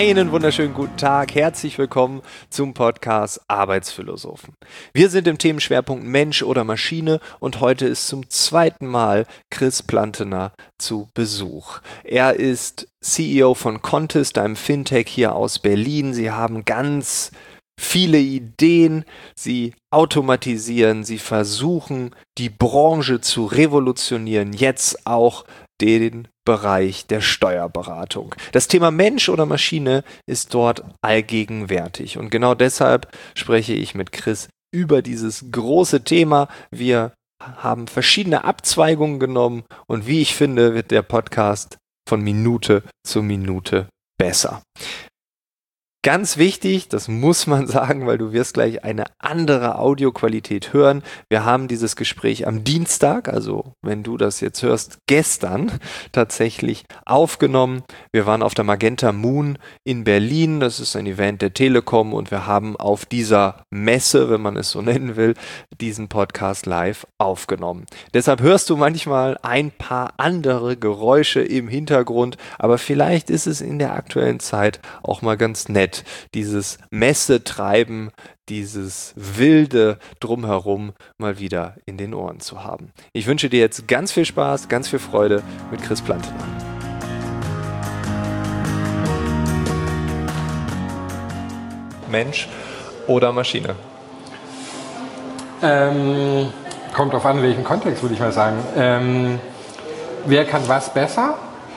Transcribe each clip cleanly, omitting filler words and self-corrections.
Einen wunderschönen guten Tag, herzlich willkommen zum Podcast Arbeitsphilosophen. Wir sind im Themenschwerpunkt Mensch oder Maschine und heute ist zum zweiten Mal Chris Plantener zu Besuch. Er ist CEO von Contest, einem Fintech hier aus Berlin. Sie haben ganz viele Ideen, sie automatisieren, sie versuchen, die Branche zu revolutionieren, jetzt auch den Bereich der Steuerberatung. Das Thema Mensch oder Maschine ist dort allgegenwärtig und genau deshalb spreche ich mit Chris über dieses große Thema. Wir haben verschiedene Abzweigungen genommen und wie ich finde, wird der Podcast von Minute zu Minute besser. Ganz wichtig, das muss man sagen, weil du wirst gleich eine andere Audioqualität hören. Wir haben dieses Gespräch am Dienstag, also wenn du das jetzt hörst, gestern tatsächlich aufgenommen. Wir waren auf der Magenta Moon in Berlin, das ist ein Event der Telekom und wir haben auf dieser Messe, wenn man es so nennen will, diesen Podcast live aufgenommen. Deshalb hörst du manchmal ein paar andere Geräusche im Hintergrund, aber vielleicht ist es in der aktuellen Zeit auch mal ganz nett, dieses Messetreiben, dieses wilde Drumherum mal wieder in den Ohren zu haben. Ich wünsche dir jetzt ganz viel Spaß, ganz viel Freude mit Chris Plantener. Mensch oder Maschine? Kommt drauf an, in welchem Kontext, würde ich mal sagen. Wer kann was besser?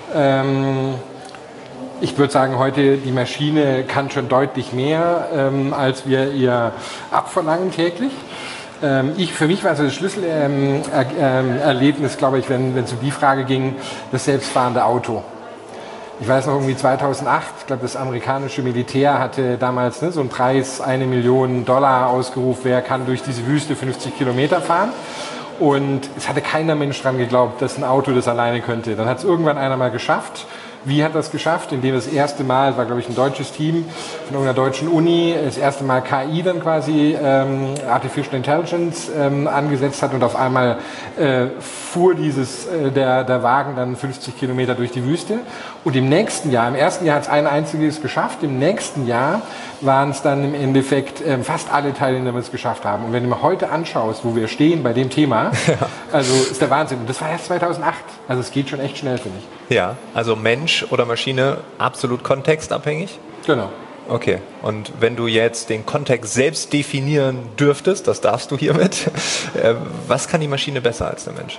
Ich würde sagen, heute die Maschine kann schon deutlich mehr, als wir ihr abverlangen täglich. Für mich war also das Schlüsselerlebnis, glaube ich, wenn es um die Frage ging, das selbstfahrende Auto. Ich weiß noch, irgendwie 2008, ich glaube, das amerikanische Militär hatte damals so einen Preis, $1 Million ausgerufen, wer kann durch diese Wüste 50 Kilometer fahren. Und es hatte keiner Mensch dran geglaubt, dass ein Auto das alleine könnte. Dann hat es irgendwann einer mal geschafft. Wie hat das geschafft? Indem das erste Mal, war glaube ich ein deutsches Team von irgendeiner deutschen Uni, das erste Mal KI dann quasi, Artificial Intelligence, angesetzt hat und auf einmal fuhr der Wagen dann 50 Kilometer durch die Wüste. Und im ersten Jahr hat es ein einziges geschafft, im nächsten Jahr waren es dann im Endeffekt fast alle Teilnehmer, die es geschafft haben. Und wenn du mir heute anschaust, wo wir stehen bei dem Thema, also ist der Wahnsinn. Und das war erst 2008. Also es geht schon echt schnell, finde ich. Ja, also Mensch oder Maschine absolut kontextabhängig? Genau. Okay, und wenn du jetzt den Kontext selbst definieren dürftest, das darfst du hiermit, was kann die Maschine besser als der Mensch?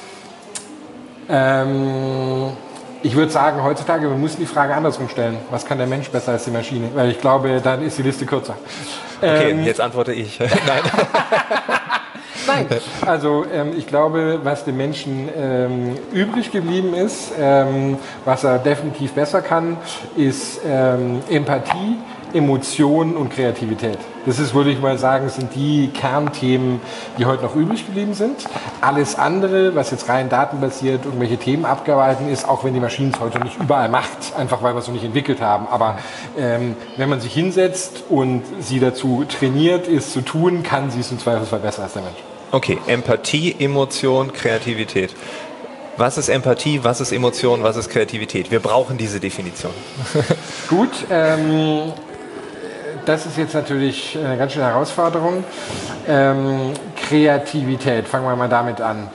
Ich würde sagen, heutzutage, wir müssen die Frage andersrum stellen. Was kann der Mensch besser als die Maschine? Weil ich glaube, dann ist die Liste kürzer. Okay, jetzt antworte ich. Nein. Nein, also ich glaube, was dem Menschen übrig geblieben ist, was er definitiv besser kann, ist Empathie, Emotionen und Kreativität. Das ist, würde ich mal sagen, sind die Kernthemen, die heute noch übrig geblieben sind. Alles andere, was jetzt rein datenbasiert irgendwelche Themen abgearbeitet ist, auch wenn die Maschinen es heute nicht überall macht, einfach weil wir es noch nicht entwickelt haben. Aber wenn man sich hinsetzt und sie dazu trainiert, es zu tun, kann sie es im Zweifelsfall besser als der Mensch. Okay, Empathie, Emotion, Kreativität. Was ist Empathie, was ist Emotion, was ist Kreativität? Wir brauchen diese Definition. Gut, das ist jetzt natürlich eine ganz schöne Herausforderung. Kreativität, fangen wir mal damit an.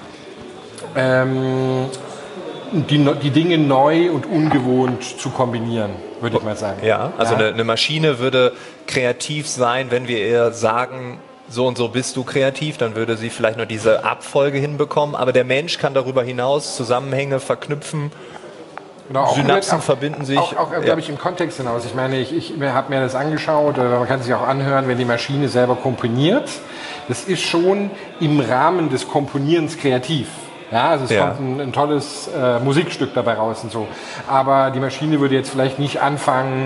Die Dinge neu und ungewohnt zu kombinieren, würde ich mal sagen. Ja, also ja. Eine Maschine würde kreativ sein, wenn wir ihr sagen, so und so bist du kreativ, dann würde sie vielleicht nur diese Abfolge hinbekommen, aber der Mensch kann darüber hinaus Zusammenhänge verknüpfen, genau, Synapsen verbinden sich. Auch glaube ich, im Kontext hinaus. Ich meine, ich habe mir das angeschaut, man kann sich auch anhören, wenn die Maschine selber komponiert. Das ist schon im Rahmen des Komponierens kreativ. Ja, also es kommt ein tolles Musikstück dabei raus und so. Aber die Maschine würde jetzt vielleicht nicht anfangen,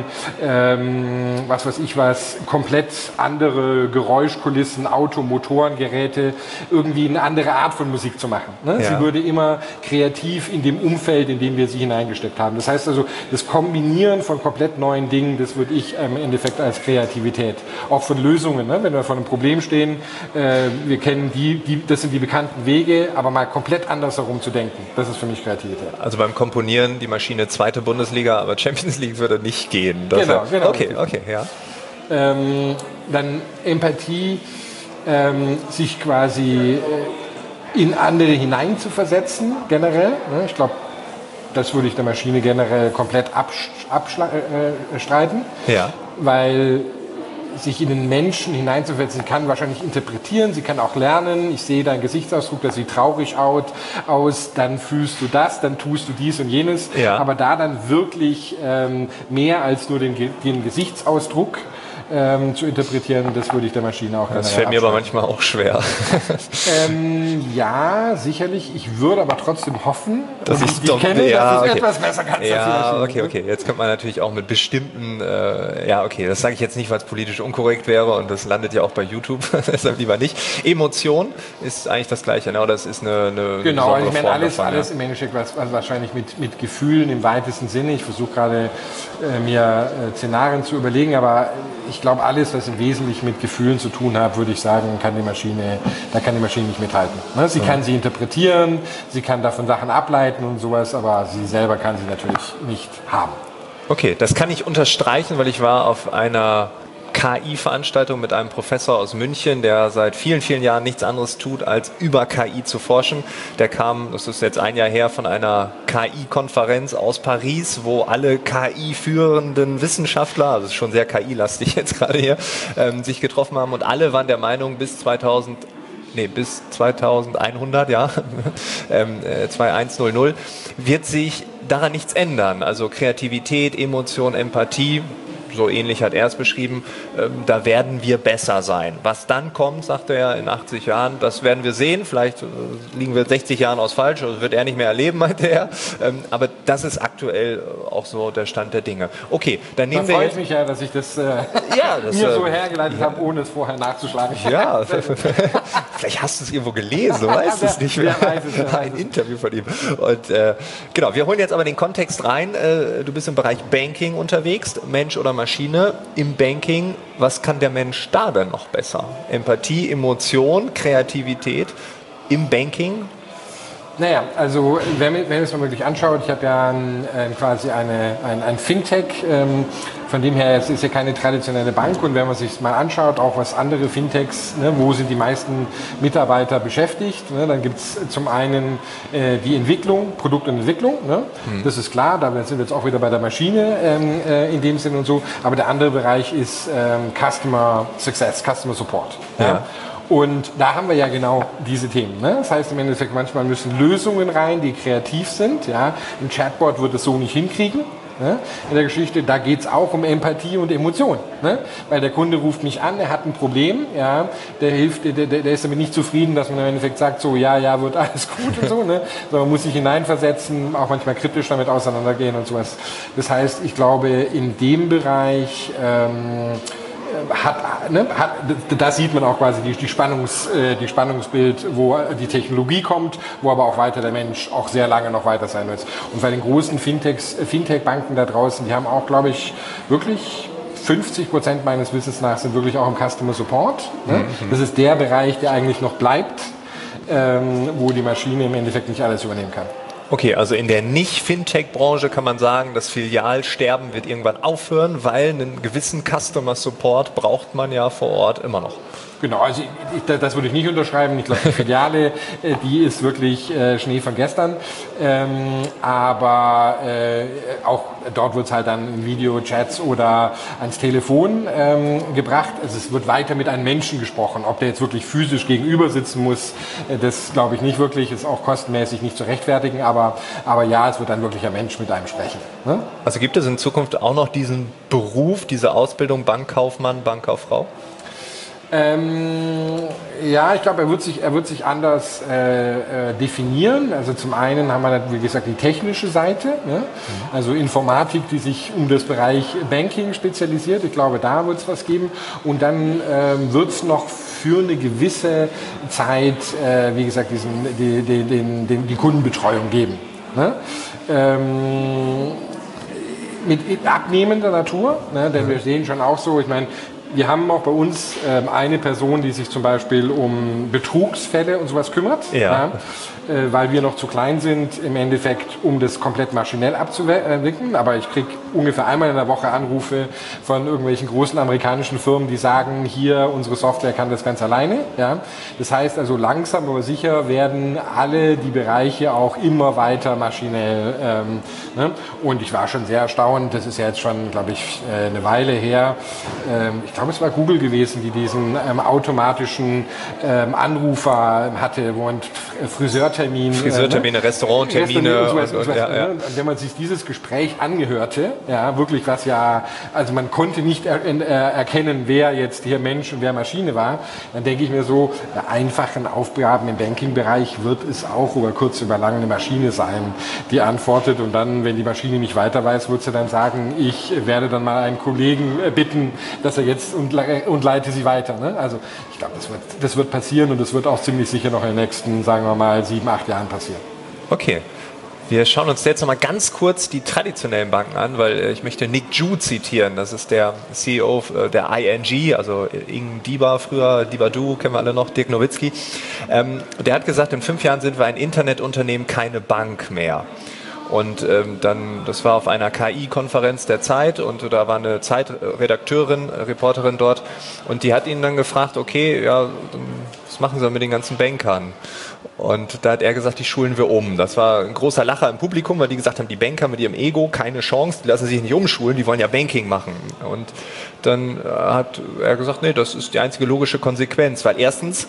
komplett andere Geräuschkulissen, Motoren, Geräte, irgendwie eine andere Art von Musik zu machen. Ne? Ja. Sie würde immer kreativ in dem Umfeld, in dem wir sie hineingesteckt haben. Das heißt also, das Kombinieren von komplett neuen Dingen, das würde ich im Endeffekt als Kreativität. Auch von Lösungen, ne? Wenn wir vor einem Problem stehen, wir kennen das sind die bekannten Wege, aber mal komplett andersherum zu denken. Das ist für mich Kreativität. Also beim Komponieren die Maschine zweite Bundesliga, aber Champions League würde nicht gehen. Genau. Okay, ja. Dann Empathie, sich quasi in andere hineinzuversetzen, generell. Ich glaube, das würde ich der Maschine generell komplett abstreiten. Ja. Weil sich in den Menschen hineinzuversetzen, sie kann wahrscheinlich interpretieren, sie kann auch lernen. Ich sehe deinen Gesichtsausdruck, das sieht traurig aus, dann fühlst du das, dann tust du dies und jenes. Ja. Aber da dann wirklich mehr als nur den Gesichtsausdruck zu interpretieren, das würde ich der Maschine auch Das fällt mir aber manchmal auch schwer. Ja, sicherlich. Ich würde aber trotzdem hoffen, dass ich dich kenne, dass du es etwas besser kannst. Ja, okay. Jetzt könnte man natürlich auch mit bestimmten, das sage ich jetzt nicht, weil es politisch unkorrekt wäre und das landet ja auch bei YouTube, deshalb lieber nicht. Emotion ist eigentlich das Gleiche, ne? Oder es ist eine genau, also ich meine alles im Endeffekt was wahrscheinlich mit Gefühlen im weitesten Sinne. Ich versuche gerade mir Szenarien zu überlegen, aber ich glaube, alles, was im Wesentlichen mit Gefühlen zu tun hat, würde ich sagen, da kann die Maschine nicht mithalten. Ne? Sie kann sie interpretieren, sie kann davon Sachen ableiten und sowas, aber sie selber kann sie natürlich nicht haben. Okay, das kann ich unterstreichen, weil ich war auf einer KI-Veranstaltung mit einem Professor aus München, der seit vielen, vielen Jahren nichts anderes tut, als über KI zu forschen. Der kam, das ist jetzt ein Jahr her, von einer KI-Konferenz aus Paris, wo alle KI-führenden Wissenschaftler, also es ist schon sehr KI-lastig jetzt gerade hier, sich getroffen haben und alle waren der Meinung, bis 2100, 2100, wird sich daran nichts ändern. Also Kreativität, Emotion, Empathie, so ähnlich hat er es beschrieben, da werden wir besser sein. Was dann kommt, sagte er, in 80 Jahren, das werden wir sehen. Vielleicht liegen wir 60 Jahren aus falsch, das wird er nicht mehr erleben, meinte er. Aber das ist aktuell auch so der Stand der Dinge. Okay, dann nehmen wir... Da freue ich mich ja, dass ich das mir so hergeleitet habe, ohne es vorher nachzuschlagen. Ja, vielleicht hast du es irgendwo gelesen, du weißt es nicht mehr. Ein Interview von ihm. Und genau, wir holen jetzt aber den Kontext rein. Du bist im Bereich Banking unterwegs, Mensch oder Maschine. Im Banking, was kann der Mensch da denn noch besser? Empathie, Emotion, Kreativität im Banking? Naja, also wenn man es mal wirklich anschaut, ich habe ja quasi ein Fintech, von dem her es ist ja keine traditionelle Bank und wenn man sich mal anschaut, auch was andere Fintechs, ne, wo sind die meisten Mitarbeiter beschäftigt, ne, dann gibt es zum einen die Entwicklung, Produkt und Entwicklung, ne, das ist klar, da sind wir jetzt auch wieder bei der Maschine in dem Sinne und so, aber der andere Bereich ist Customer Success, Customer Support. Ja. Und da haben wir ja genau diese Themen. Ne? Das heißt im Endeffekt, manchmal müssen Lösungen rein, die kreativ sind. Ja? Ein Chatbot wird es so nicht hinkriegen. Ne? In der Geschichte, da geht es auch um Empathie und Emotion. Ne? Weil der Kunde ruft mich an, er hat ein Problem, ja? der ist damit nicht zufrieden, dass man im Endeffekt sagt, so ja, wird alles gut und so. Ne? Sondern man muss sich hineinversetzen, auch manchmal kritisch damit auseinandergehen und sowas. Das heißt, ich glaube, in dem Bereich... da sieht man auch quasi die Spannungsbild, wo die Technologie kommt, wo aber auch weiter der Mensch auch sehr lange noch weiter sein wird. Und bei den großen Fintech-Banken da draußen, die haben auch, glaube ich, wirklich 50% meines Wissens nach sind wirklich auch im Customer Support. Ne? Das ist der Bereich, der eigentlich noch bleibt, wo die Maschine im Endeffekt nicht alles übernehmen kann. Okay, also in der Nicht-Fintech-Branche kann man sagen, das Filialsterben wird irgendwann aufhören, weil einen gewissen Customer Support braucht man ja vor Ort immer noch. Genau, also das würde ich nicht unterschreiben. Ich glaube, die Filiale, die ist wirklich Schnee von gestern. Aber auch dort wird es halt dann in Videochats oder ans Telefon gebracht. Also es wird weiter mit einem Menschen gesprochen. Ob der jetzt wirklich physisch gegenüber sitzen muss, das glaube ich nicht wirklich. Ist auch kostenmäßig nicht zu rechtfertigen. Aber ja, es wird dann wirklich ein Mensch mit einem sprechen. Ne? Also gibt es in Zukunft auch noch diesen Beruf, diese Ausbildung Bankkaufmann, Bankkauffrau? Ja, ich glaube, er wird sich anders definieren. Also zum einen haben wir, wie gesagt, die technische Seite, ne? Also Informatik, die sich um das Bereich Banking spezialisiert. Ich glaube, da wird es was geben. Und dann wird es noch für eine gewisse Zeit, wie gesagt, die Kundenbetreuung geben. Ne? Mit abnehmender Natur, ne? Denn wir sehen schon auch so, ich meine, Wir haben auch bei uns eine Person, die sich zum Beispiel um Betrugsfälle und sowas kümmert, weil wir noch zu klein sind im Endeffekt, um das komplett maschinell abzuwickeln. Aber ich kriege ungefähr einmal in der Woche Anrufe von irgendwelchen großen amerikanischen Firmen, die sagen, hier, unsere Software kann das ganz alleine. Ja? Das heißt also, langsam aber sicher werden alle die Bereiche auch immer weiter maschinell. Und ich war schon sehr erstaunt, das ist ja jetzt schon, glaube ich, eine Weile her. Ich glaube, es war Google gewesen, die diesen automatischen Anrufer hatte, wo ein Friseurtermine, Restauranttermine. Und wenn man sich dieses Gespräch angehörte, ja, wirklich was ja, also man konnte nicht erkennen, wer jetzt hier Mensch und wer Maschine war, dann denke ich mir so, bei einfachen Aufgaben im Banking-Bereich wird es auch über kurz über lang eine Maschine sein, die antwortet, und dann, wenn die Maschine nicht weiter weiß, wird sie dann sagen, ich werde dann mal einen Kollegen bitten, dass er jetzt und leite sie weiter. Ne? Also ich glaube, das wird passieren, und das wird auch ziemlich sicher noch in den nächsten, sagen wir mal, 7, 8 Jahren passieren. Okay. Wir schauen uns jetzt noch mal ganz kurz die traditionellen Banken an, weil ich möchte Nick Ju zitieren. Das ist der CEO der ING, also Ing Diba früher, Dibadu, kennen wir alle noch, Dirk Nowitzki. Der hat gesagt, in 5 Jahren sind wir ein Internetunternehmen, keine Bank mehr. Und das war auf einer KI-Konferenz der Zeit, und da war eine Zeitredakteurin, Reporterin dort, und die hat ihn dann gefragt, okay, ja, was machen Sie mit den ganzen Bankern? Und da hat er gesagt, die schulen wir um. Das war ein großer Lacher im Publikum, weil die gesagt haben, die Banker mit ihrem Ego, keine Chance, die lassen sich nicht umschulen, die wollen ja Banking machen. Und dann hat er gesagt, nee, das ist die einzige logische Konsequenz, weil erstens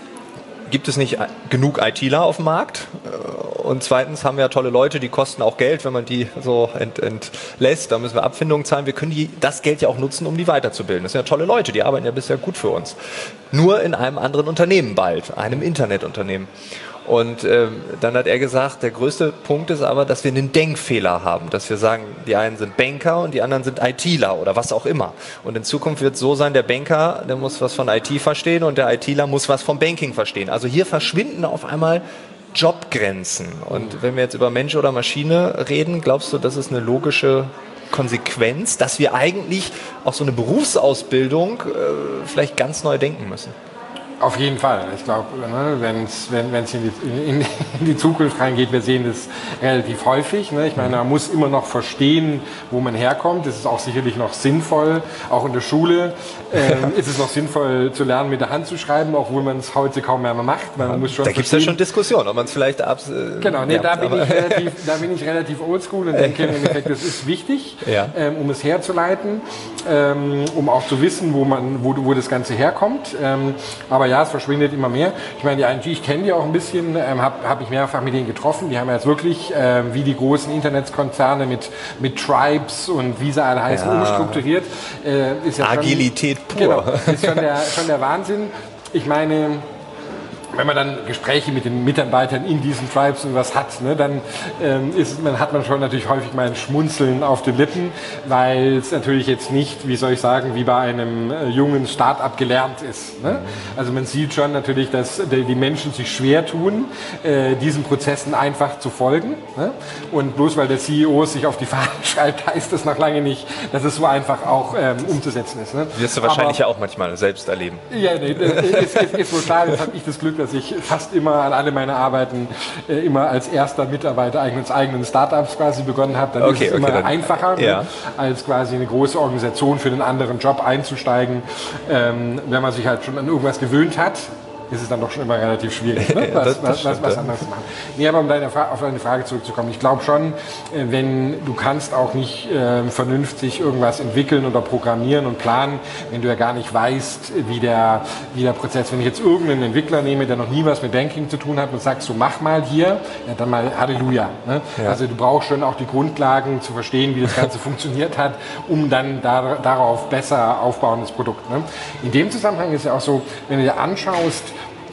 gibt es nicht genug ITler auf dem Markt, und zweitens haben wir ja tolle Leute, die kosten auch Geld, wenn man die so entlässt, da müssen wir Abfindungen zahlen. Wir können das Geld ja auch nutzen, um die weiterzubilden. Das sind ja tolle Leute, die arbeiten ja bisher gut für uns. Nur in einem anderen Unternehmen bald, einem Internetunternehmen. Und dann hat er gesagt, der größte Punkt ist aber, dass wir einen Denkfehler haben, dass wir sagen, die einen sind Banker und die anderen sind ITler oder was auch immer. Und in Zukunft wird es so sein, der Banker, der muss was von IT verstehen, und der ITler muss was vom Banking verstehen. Also hier verschwinden auf einmal Jobgrenzen. Und wenn wir jetzt über Mensch oder Maschine reden, glaubst du, das ist eine logische Konsequenz, dass wir eigentlich auch so eine Berufsausbildung vielleicht ganz neu denken müssen? Auf jeden Fall. Ich glaube, wenn es in die Zukunft reingeht, wir sehen das relativ häufig. Ne? Ich meine, man muss immer noch verstehen, wo man herkommt. Das ist auch sicherlich noch sinnvoll. Auch in der Schule ist es noch sinnvoll zu lernen, mit der Hand zu schreiben, obwohl man es heute kaum mehr macht. Man muss schon da gibt es ja schon Diskussionen, ob man es vielleicht Genau, nee, da bin ich relativ oldschool und denke im Endeffekt, das ist wichtig, um es herzuleiten, um auch zu wissen, wo das Ganze herkommt. Aber ja, es verschwindet immer mehr. Ich meine, die ING, ich kenne die auch ein bisschen, habe ich mehrfach mit denen getroffen. Die haben ja jetzt wirklich, wie die großen Internetkonzerne mit Tribes und wie sie alle heißen, umstrukturiert. Ist ja Agilität schon, pur. Genau, ist schon der Wahnsinn. Ich meine, wenn man dann Gespräche mit den Mitarbeitern in diesen Tribes und was hat, ne, dann hat man schon natürlich häufig mal ein Schmunzeln auf den Lippen, weil es natürlich jetzt nicht, wie soll ich sagen, wie bei einem jungen Start-up gelernt ist. Ne? Also man sieht schon natürlich, dass die Menschen sich schwer tun, diesen Prozessen einfach zu folgen. Ne? Und bloß weil der CEO sich auf die Fahne schreibt, heißt das noch lange nicht, dass es so einfach auch umzusetzen ist. Ne? Wirst du wahrscheinlich ja auch manchmal selbst erleben. Ja, nee, ist wohl klar. Jetzt habe ich das Glück, dass ich fast immer an alle meine Arbeiten immer als erster Mitarbeiter eigenen Startups quasi begonnen habe. Dann ist es immer einfacher, als quasi eine große Organisation für einen anderen Job einzusteigen. Wenn man sich halt schon an irgendwas gewöhnt hat, ist es dann doch schon immer relativ schwierig, ne? was anderes zu machen. Nee, aber um auf deine Frage zurückzukommen, ich glaube schon, wenn du kannst auch nicht vernünftig irgendwas entwickeln oder programmieren und planen, wenn du ja gar nicht weißt, wie der Prozess, wenn ich jetzt irgendeinen Entwickler nehme, der noch nie was mit Banking zu tun hat und sagst, so mach mal hier, ja, dann mal Halleluja. Ne? Ja. Also du brauchst schon auch die Grundlagen zu verstehen, wie das Ganze funktioniert hat, um dann darauf besser aufbauendes Produkt. Ne? In dem Zusammenhang ist ja auch so, wenn du dir anschaust,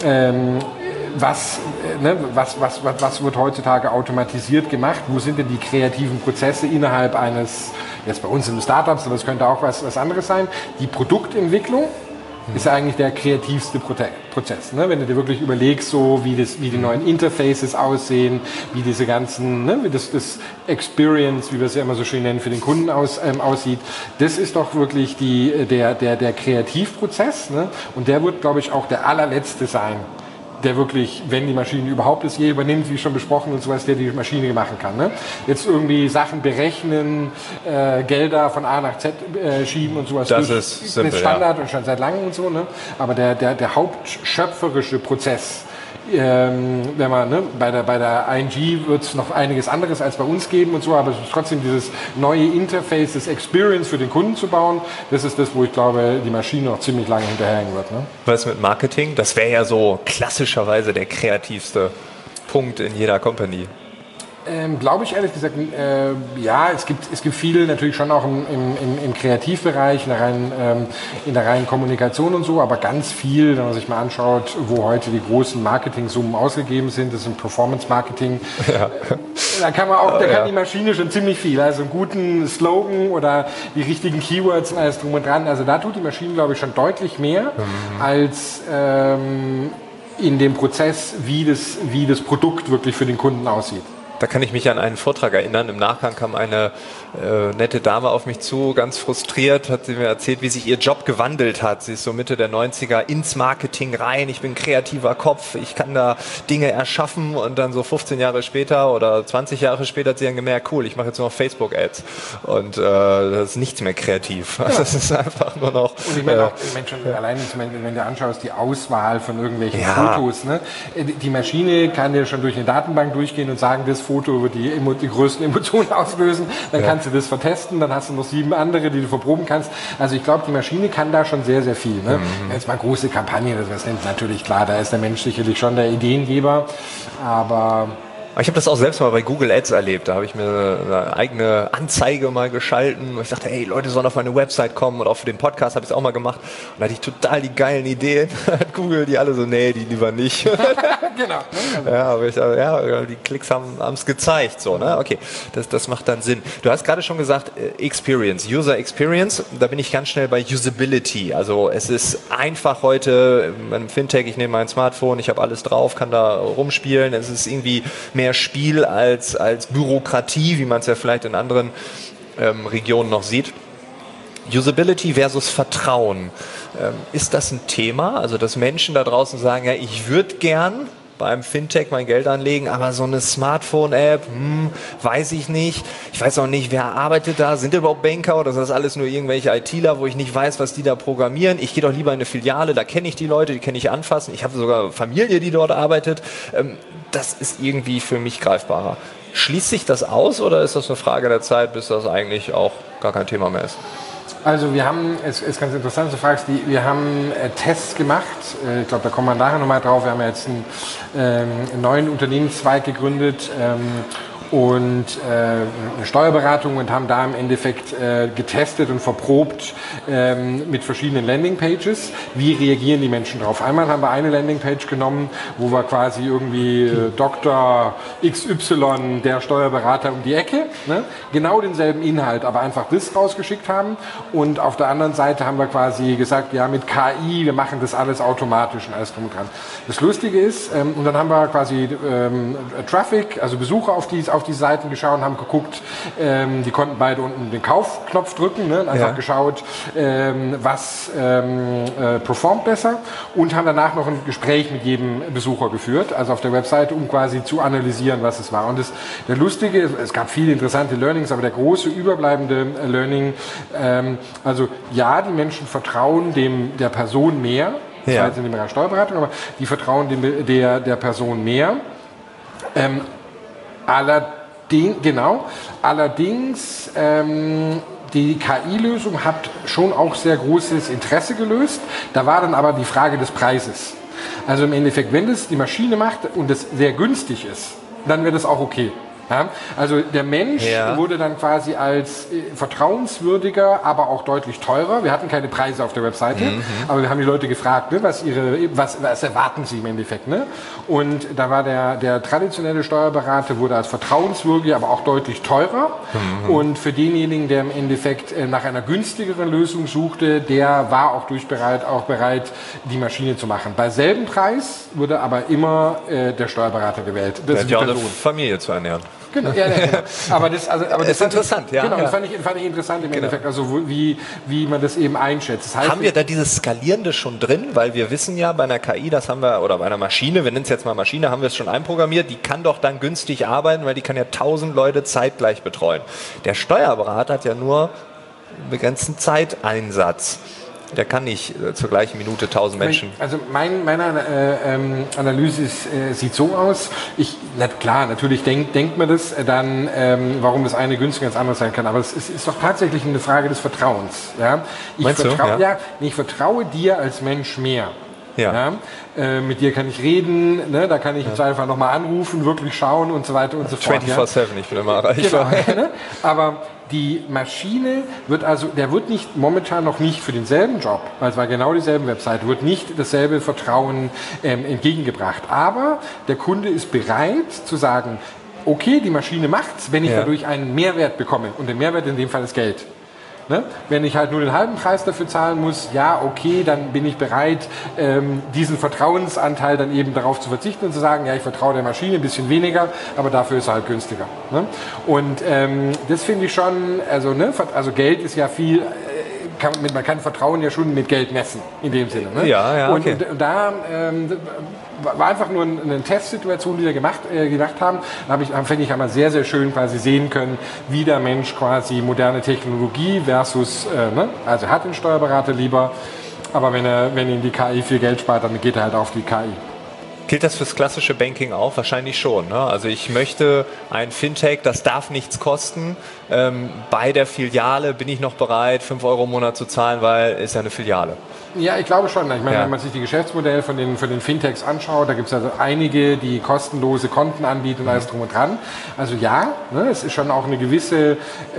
was wird heutzutage automatisiert gemacht? Wo sind denn die kreativen Prozesse innerhalb eines, jetzt bei uns in den Startups, aber es könnte auch was anderes sein, die Produktentwicklung, ist ja eigentlich der kreativste Prozess. Ne? Wenn du dir wirklich überlegst, so wie die neuen Interfaces aussehen, wie diese ganzen, ne? Wie das Experience, wie wir es ja immer so schön nennen, für den Kunden aussieht, das ist doch wirklich der Kreativprozess. Ne? Und der wird, glaube ich, auch der allerletzte sein, der wirklich, wenn die Maschine überhaupt es je übernimmt, wie schon besprochen und sowas, der die Maschine machen kann. Ne? Jetzt irgendwie Sachen berechnen, Gelder von A nach Z schieben und sowas. Das ist simpel, Standard und schon seit langem und so. Ne? Aber der hauptschöpferische Prozess, wenn man, ne, bei der ING wird es noch einiges anderes als bei uns geben und so, aber es ist trotzdem dieses neue Interface, das Experience für den Kunden zu bauen, das ist das, wo ich glaube, die Maschine noch ziemlich lange hinterherhängen wird. Ne? Was mit Marketing? Das wäre ja so klassischerweise der kreativste Punkt in jeder Company. Glaube ich ehrlich gesagt, ja, es gibt viel natürlich schon auch im Kreativbereich, in der reinen Kommunikation und so, aber ganz viel, wenn man sich mal anschaut, wo heute die großen Marketing-Summen ausgegeben sind, das ist im Performance-Marketing. Ja. Da kann die Maschine schon ziemlich viel, also einen guten Slogan oder die richtigen Keywords und alles drum und dran. Also da tut die Maschine, glaube ich, schon deutlich mehr als in dem Prozess, wie das Produkt wirklich für den Kunden aussieht. Da kann ich mich an einen Vortrag erinnern. Im Nachgang kam eine nette Dame auf mich zu, ganz frustriert, hat sie mir erzählt, wie sich ihr Job gewandelt hat. Sie ist so Mitte der 90er ins Marketing rein. Ich bin kreativer Kopf, ich kann da Dinge erschaffen und dann so 15 Jahre später oder 20 Jahre später hat sie dann gemerkt, cool, ich mache jetzt nur noch Facebook-Ads und das ist nichts mehr kreativ. Ja. Das ist einfach nur noch... Und ich meine auch, allein wenn du anschaust, die Auswahl von irgendwelchen Fotos, ne? Die Maschine kann ja schon durch eine Datenbank durchgehen und sagen, das Foto wird die größten Emotionen auslösen, dann kannst du das vertesten, dann hast du noch 7 andere, die du verproben kannst. Also ich glaube, die Maschine kann da schon sehr, sehr viel. Ne? Jetzt mal große Kampagnen, das ist natürlich klar, da ist der Mensch sicherlich schon der Ideengeber, aber... Ich habe das auch selbst mal bei Google Ads erlebt. Da habe ich mir eine eigene Anzeige mal geschalten. Und ich dachte, hey, Leute sollen auf meine Website kommen. Und auch für den Podcast habe ich es auch mal gemacht. Und da hatte ich total die geilen Ideen. Google, die alle so, nee, die lieber nicht. Genau. Ja, aber die Klicks haben es gezeigt. So, ne? Okay, das macht dann Sinn. Du hast gerade schon gesagt, Experience, User Experience. Da bin ich ganz schnell bei Usability. Also es ist einfach heute, beim Fintech, ich nehme mein Smartphone, ich habe alles drauf, kann da rumspielen. Es ist irgendwie mehr Spiel als Bürokratie, wie man es ja vielleicht in anderen Regionen noch sieht. Usability versus Vertrauen. Ist das ein Thema? Also, dass Menschen da draußen sagen, ja, ich würde gern beim Fintech mein Geld anlegen, aber so eine Smartphone-App, weiß ich nicht. Ich weiß auch nicht, wer arbeitet da? Sind überhaupt Banker oder sind das alles nur irgendwelche ITler, wo ich nicht weiß, was die da programmieren? Ich gehe doch lieber in eine Filiale, da kenne ich die Leute, die kann ich anfassen. Ich habe sogar Familie, die dort arbeitet. Das ist irgendwie für mich greifbarer. Schließt sich das aus oder ist das eine Frage der Zeit, bis das eigentlich auch gar kein Thema mehr ist? Also wir haben, es ist ganz interessant, du fragst, wir haben Tests gemacht, ich glaube, da kommen wir nachher nochmal drauf, wir haben jetzt einen neuen Unternehmenszweig gegründet und eine Steuerberatung und haben da im Endeffekt getestet und verprobt mit verschiedenen Landingpages, wie reagieren die Menschen drauf. Einmal haben wir eine Landingpage genommen, wo wir quasi irgendwie Dr. XY, der Steuerberater um die Ecke, ne? Genau denselben Inhalt, aber einfach das rausgeschickt haben und auf der anderen Seite haben wir quasi gesagt, ja mit KI, wir machen das alles automatisch und alles drum und dran. Das Lustige ist, und dann haben wir quasi Traffic, also Besucher auf die Seiten geschaut und haben geguckt, die konnten beide unten den Kaufknopf drücken, ne? Einfach geschaut, was performt besser und haben danach noch ein Gespräch mit jedem Besucher geführt, also auf der Webseite, um quasi zu analysieren, was es war. Und der Lustige, es gab viele interessante Learnings, aber der große überbleibende Learning, also ja, die Menschen vertrauen der Person mehr, das war jetzt in dem Bereich Steuerberatung, aber die vertrauen der Person mehr. Allerdings die KI-Lösung hat schon auch sehr großes Interesse gelöst. Da war dann aber die Frage des Preises. Also im Endeffekt, wenn das die Maschine macht und es sehr günstig ist, dann wäre das auch okay. Ja? Also der Mensch wurde dann quasi als vertrauenswürdiger, aber auch deutlich teurer. Wir hatten keine Preise auf der Webseite, aber wir haben die Leute gefragt, ne, was erwarten sie im Endeffekt. Ne? Und da war der traditionelle Steuerberater wurde als vertrauenswürdiger, aber auch deutlich teurer. Und für denjenigen, der im Endeffekt nach einer günstigeren Lösung suchte, der war auch bereit, die Maschine zu machen. Bei selben Preis wurde aber immer der Steuerberater gewählt. Das ist ja auch eine Familie zu ernähren. Genau, ja, genau. Aber das ist interessant, ja. Genau, das fand ich interessant im Endeffekt, also wie man das eben einschätzt. Das heißt, haben wir da dieses Skalierende schon drin? Weil wir wissen ja, bei einer KI, das haben wir, oder bei einer Maschine, wir nennen es jetzt mal Maschine, haben wir es schon einprogrammiert, die kann doch dann günstig arbeiten, weil die kann ja 1000 Leute zeitgleich betreuen. Der Steuerberater hat ja nur einen begrenzten Zeiteinsatz. Der kann nicht zur gleichen Minute 1000 Menschen. Also meine Analyse sieht so aus. Natürlich denkt man das dann, warum das eine günstiger als das andere sein kann. Aber es ist doch tatsächlich eine Frage des Vertrauens. Ja? Ich vertraue dir als Mensch mehr. Ja. Mit dir kann ich reden, ne? Da kann ich jetzt einfach nochmal anrufen, wirklich schauen und so weiter und so fort. 24/7, ich bin immer erreichbar. Genau, ne? Aber die Maschine wird momentan noch nicht für denselben Job, weil es war genau dieselbe Website, wird nicht dasselbe Vertrauen entgegengebracht. Aber der Kunde ist bereit zu sagen, okay, die Maschine macht's, wenn ich dadurch einen Mehrwert bekomme. Und der Mehrwert in dem Fall ist Geld. Ne? Wenn ich halt nur den halben Preis dafür zahlen muss, ja, okay, dann bin ich bereit, diesen Vertrauensanteil dann eben darauf zu verzichten und zu sagen, ja, ich vertraue der Maschine ein bisschen weniger, aber dafür ist er halt günstiger. Ne? Und das finde ich schon, also Geld ist ja viel, man kann Vertrauen ja schon mit Geld messen, in dem Sinne. Ne? Ja, okay. Und da war einfach nur eine Testsituation, die wir gedacht haben. Da finde ich, haben wir sehr, sehr schön quasi sehen können, wie der Mensch quasi moderne Technologie versus, also hat den Steuerberater lieber, aber wenn ihm die KI viel Geld spart, dann geht er halt auf die KI. Gilt das fürs klassische Banking auch? Wahrscheinlich schon. Ne? Also ich möchte ein Fintech, das darf nichts kosten. Bei der Filiale bin ich noch bereit, 5 € im Monat zu zahlen, weil es ja eine Filiale. Ja, ich glaube schon. Ich meine, wenn man sich die Geschäftsmodelle von den Fintechs anschaut, da gibt es also einige, die kostenlose Konten anbieten und alles drum und dran. Also ja, ne, es ist schon auch eine gewisse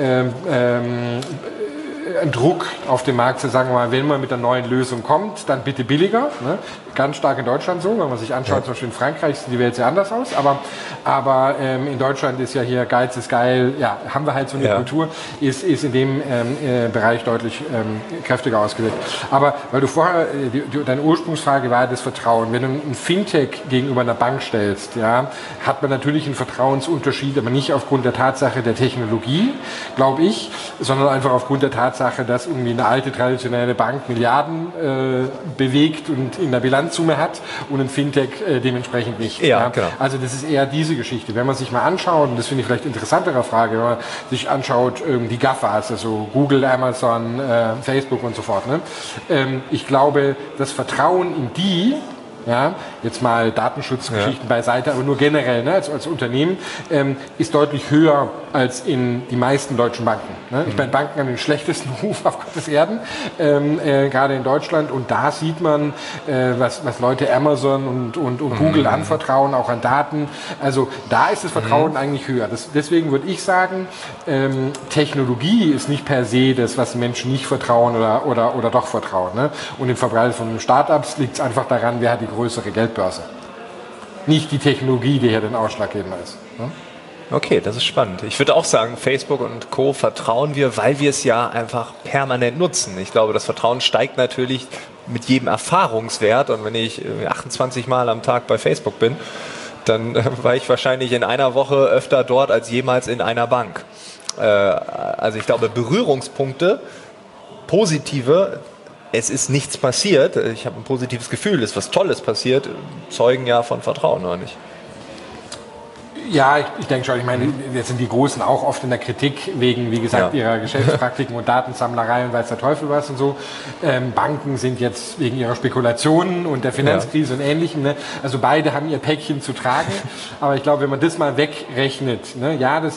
ein Druck auf dem Markt zu sagen, wenn man mit einer neuen Lösung kommt, dann bitte billiger. Ne? Ganz stark in Deutschland so, wenn man sich anschaut, zum Beispiel in Frankreich sieht die Welt sehr anders aus, aber in Deutschland ist ja hier Geiz ist geil, ja, haben wir halt so eine Kultur, ist in dem Bereich deutlich kräftiger ausgewirkt. Aber weil du vorher, deine Ursprungsfrage war das Vertrauen. Wenn du ein Fintech gegenüber einer Bank stellst, ja, hat man natürlich einen Vertrauensunterschied, aber nicht aufgrund der Tatsache der Technologie, glaube ich, sondern einfach aufgrund der Tatsache, dass irgendwie eine alte traditionelle Bank Milliarden bewegt und in der Bilanzsumme hat und ein Fintech dementsprechend nicht. Ja, genau. Also das ist eher diese Geschichte. Wenn man sich mal anschaut, und das finde ich vielleicht interessantere Frage, wenn man sich anschaut, die GAFAs, also Google, Amazon, Facebook und so fort. Ne? Ich glaube, das Vertrauen in die, ja, jetzt mal Datenschutzgeschichten beiseite, aber nur generell, ne, als Unternehmen, ist deutlich höher als in die meisten deutschen Banken. Ne? Ich meine, Banken haben den schlechtesten Ruf auf Gottes Erden, gerade in Deutschland. Und da sieht man, was Leute Amazon und Google anvertrauen, auch an Daten. Also da ist das Vertrauen eigentlich höher. Deswegen würde ich sagen, Technologie ist nicht per se das, was Menschen nicht vertrauen oder doch vertrauen. Ne? Und im Verbreiten von Startups liegt es einfach daran, wer hat die größere Geldbörse. Nicht die Technologie, die hier den ausschlaggebend ist. Ne? Okay, das ist spannend. Ich würde auch sagen, Facebook und Co. vertrauen wir, weil wir es ja einfach permanent nutzen. Ich glaube, das Vertrauen steigt natürlich mit jedem Erfahrungswert. Und wenn ich 28 Mal am Tag bei Facebook bin, dann war ich wahrscheinlich in einer Woche öfter dort als jemals in einer Bank. Also ich glaube, Berührungspunkte, positive, es ist nichts passiert, ich habe ein positives Gefühl, es ist was Tolles passiert, zeugen ja von Vertrauen, oder nicht? Ja, ich denke schon. Ich meine, jetzt sind die Großen auch oft in der Kritik wegen, wie gesagt, ihrer Geschäftspraktiken und Datensammlerei und weiß der Teufel was und so. Banken sind jetzt wegen ihrer Spekulationen und der Finanzkrise und Ähnlichem. Ne? Also beide haben ihr Päckchen zu tragen. Aber ich glaube, wenn man das mal wegrechnet, ne,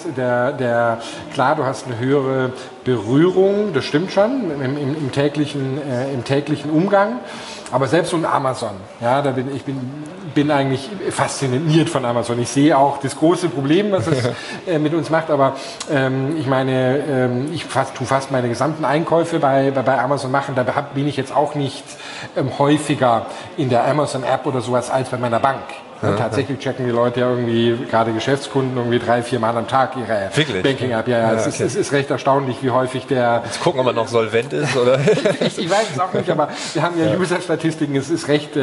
klar, du hast eine höhere Berührung, das stimmt schon, im täglichen Umgang. Aber selbst so ein Amazon, ja, ich bin eigentlich fasziniert von Amazon. Ich sehe auch das große Problem, was es mit uns macht, aber ich meine, ich tue fast meine gesamten Einkäufe bei Amazon machen. Da bin ich jetzt auch nicht häufiger in der Amazon-App oder sowas als bei meiner Bank. Ja, tatsächlich checken die Leute ja irgendwie, gerade Geschäftskunden, irgendwie 3-4 Mal am Tag ihre Banking-App. Ja, es ist recht erstaunlich, wie häufig der... Jetzt gucken, ob er noch solvent ist, oder? ich weiß es auch nicht, aber wir haben ja User-Statistiken. Es ist recht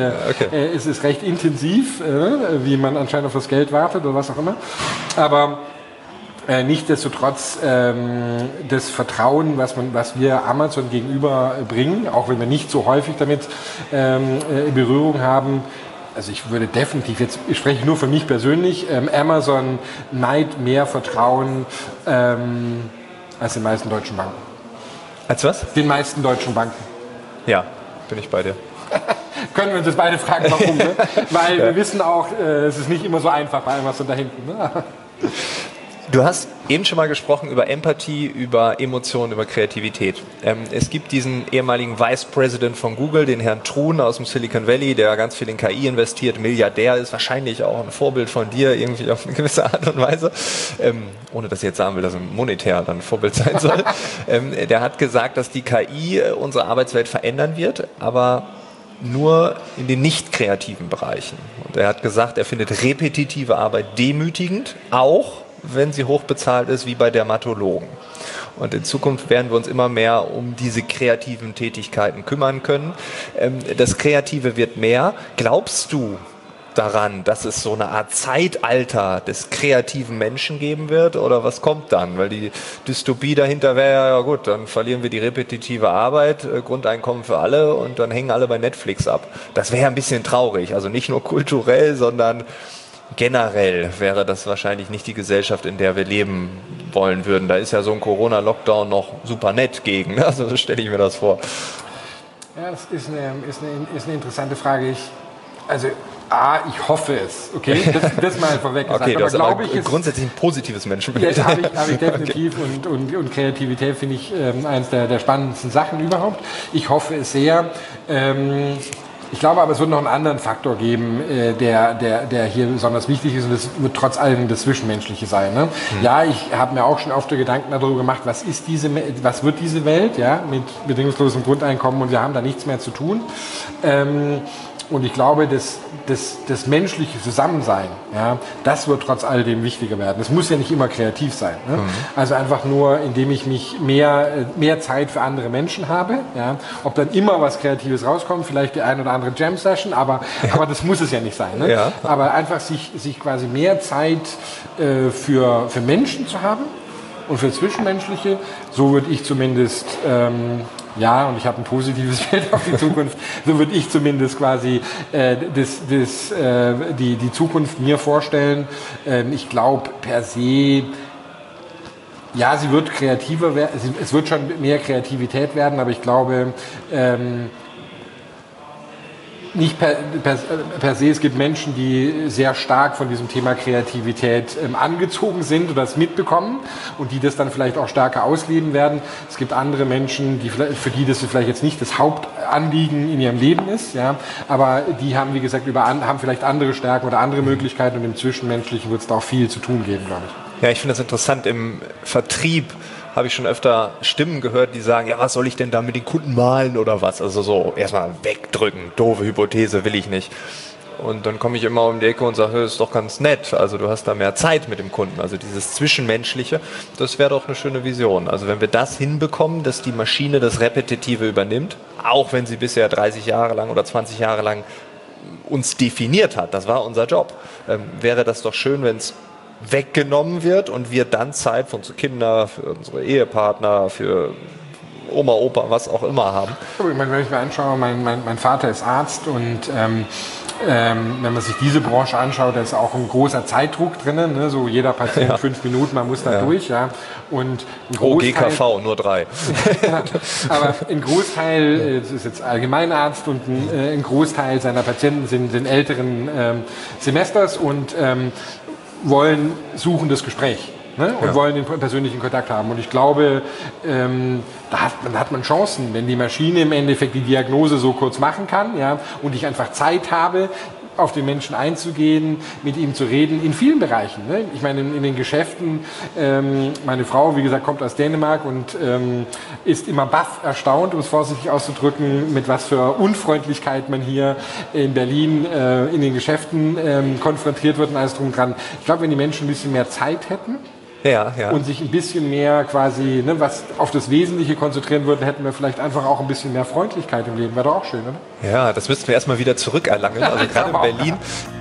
intensiv, wie man anscheinend auf das Geld wartet oder was auch immer. Aber nichtsdestotrotz das Vertrauen, was wir Amazon gegenüber bringen, auch wenn wir nicht so häufig damit in Berührung haben. Also ich würde definitiv, jetzt ich spreche nur für mich persönlich, Amazon neigt mehr Vertrauen als den meisten deutschen Banken. Als was? Den meisten deutschen Banken. Ja, bin ich bei dir. Können wir uns jetzt beide fragen, warum? Ne? Weil wir wissen auch, es ist nicht immer so einfach bei Amazon da hinten. Ne? Du hast eben schon mal gesprochen über Empathie, über Emotionen, über Kreativität. Es gibt diesen ehemaligen Vice President von Google, den Herrn Truhn aus dem Silicon Valley, der ganz viel in KI investiert, Milliardär ist, wahrscheinlich auch ein Vorbild von dir, irgendwie auf eine gewisse Art und Weise. Ohne dass ich jetzt sagen will, dass er monetär dann ein Vorbild sein soll. Der hat gesagt, dass die KI unsere Arbeitswelt verändern wird, aber nur in den nicht kreativen Bereichen. Und er hat gesagt, er findet repetitive Arbeit demütigend, auch wenn sie hochbezahlt ist, wie bei Dermatologen. Und in Zukunft werden wir uns immer mehr um diese kreativen Tätigkeiten kümmern können. Das Kreative wird mehr. Glaubst du daran, dass es so eine Art Zeitalter des kreativen Menschen geben wird? Oder was kommt dann? Weil die Dystopie dahinter wäre, ja gut, dann verlieren wir die repetitive Arbeit, Grundeinkommen für alle und dann hängen alle bei Netflix ab. Das wäre ein bisschen traurig. Also nicht nur kulturell, sondern generell wäre das wahrscheinlich nicht die Gesellschaft, in der wir leben wollen würden. Da ist ja so ein Corona-Lockdown noch super nett gegen. Also so stelle ich mir das vor. Ja, das ist eine interessante Frage. Ich hoffe es. Okay, das mal vorweg gesagt. Okay, aber glaube ich, grundsätzlich ein positives Menschenbild. Ja, habe ich definitiv. Okay. Und Kreativität finde ich eines der spannendsten Sachen überhaupt. Ich hoffe es sehr. Ich glaube aber, es wird noch einen anderen Faktor geben, der hier besonders wichtig ist, und das wird trotz allem das Zwischenmenschliche sein. Ne? Ja, ich habe mir auch schon oft Gedanken darüber gemacht, was wird diese Welt, ja, mit bedingungslosem Grundeinkommen, und wir haben da nichts mehr zu tun. Und ich glaube, das menschliche Zusammensein, ja, das wird trotz alledem wichtiger werden. Es muss ja nicht immer kreativ sein. Ne? Also einfach nur, indem ich mich mehr Zeit für andere Menschen habe. Ja? Ob dann immer was Kreatives rauskommt, vielleicht die ein oder andere Jam-Session, aber das muss es ja nicht sein. Ne? Ja. Aber einfach sich quasi mehr Zeit für Menschen zu haben und für Zwischenmenschliche, so würde ich zumindest... und ich habe ein positives Bild auf die Zukunft. So würde ich zumindest quasi die Zukunft mir vorstellen. Ich glaube per se, ja, sie wird kreativer werden. Es wird schon mehr Kreativität werden, aber ich glaube nicht per se, es gibt Menschen, die sehr stark von diesem Thema Kreativität angezogen sind oder es mitbekommen und die das dann vielleicht auch stärker ausleben werden. Es gibt andere Menschen, für die das vielleicht jetzt nicht das Hauptanliegen in ihrem Leben ist, ja, aber die haben, wie gesagt, haben vielleicht andere Stärken oder andere Möglichkeiten, und im Zwischenmenschlichen wird es da auch viel zu tun geben, glaube ich. Ja, ich finde das interessant. Im Vertrieb habe ich schon öfter Stimmen gehört, die sagen, ja, was soll ich denn da mit den Kunden malen oder was? Also so erstmal wegdrücken, doofe Hypothese, will ich nicht. Und dann komme ich immer um die Ecke und sage, das ist doch ganz nett, also du hast da mehr Zeit mit dem Kunden, also dieses Zwischenmenschliche, das wäre doch eine schöne Vision. Also wenn wir das hinbekommen, dass die Maschine das Repetitive übernimmt, auch wenn sie bisher 30 Jahre lang oder 20 Jahre lang uns definiert hat, das war unser Job, wäre das doch schön, wenn es weggenommen wird und wir dann Zeit für unsere Kinder, für unsere Ehepartner, für Oma, Opa, was auch immer haben. Wenn ich mir anschaue, mein Vater ist Arzt, und wenn man sich diese Branche anschaut, da ist auch ein großer Zeitdruck drinnen, ne? So jeder Patient 5 Minuten, man muss da durch. Ja? Und GKV, nur 3. Ja, aber ein Großteil, das ist jetzt Allgemeinarzt, und ein Großteil seiner Patienten sind älteren Semesters und suchen das Gespräch. Ne? Und wollen den persönlichen Kontakt haben. Und ich glaube, da hat man Chancen, wenn die Maschine im Endeffekt die Diagnose so kurz machen kann, ja, und ich einfach Zeit habe, auf den Menschen einzugehen, mit ihm zu reden, in vielen Bereichen. Ne? Ich meine, in den Geschäften, meine Frau, wie gesagt, kommt aus Dänemark und ist immer baff erstaunt, um es vorsichtig auszudrücken, mit was für Unfreundlichkeit man hier in Berlin in den Geschäften konfrontiert wird und alles drum und dran. Ich glaube, wenn die Menschen ein bisschen mehr Zeit hätten, und sich ein bisschen mehr quasi, was auf das Wesentliche konzentrieren würden, hätten wir vielleicht einfach auch ein bisschen mehr Freundlichkeit im Leben. Wäre doch auch schön, oder? Ja, das müssten wir erstmal wieder zurückerlangen, also gerade in Berlin.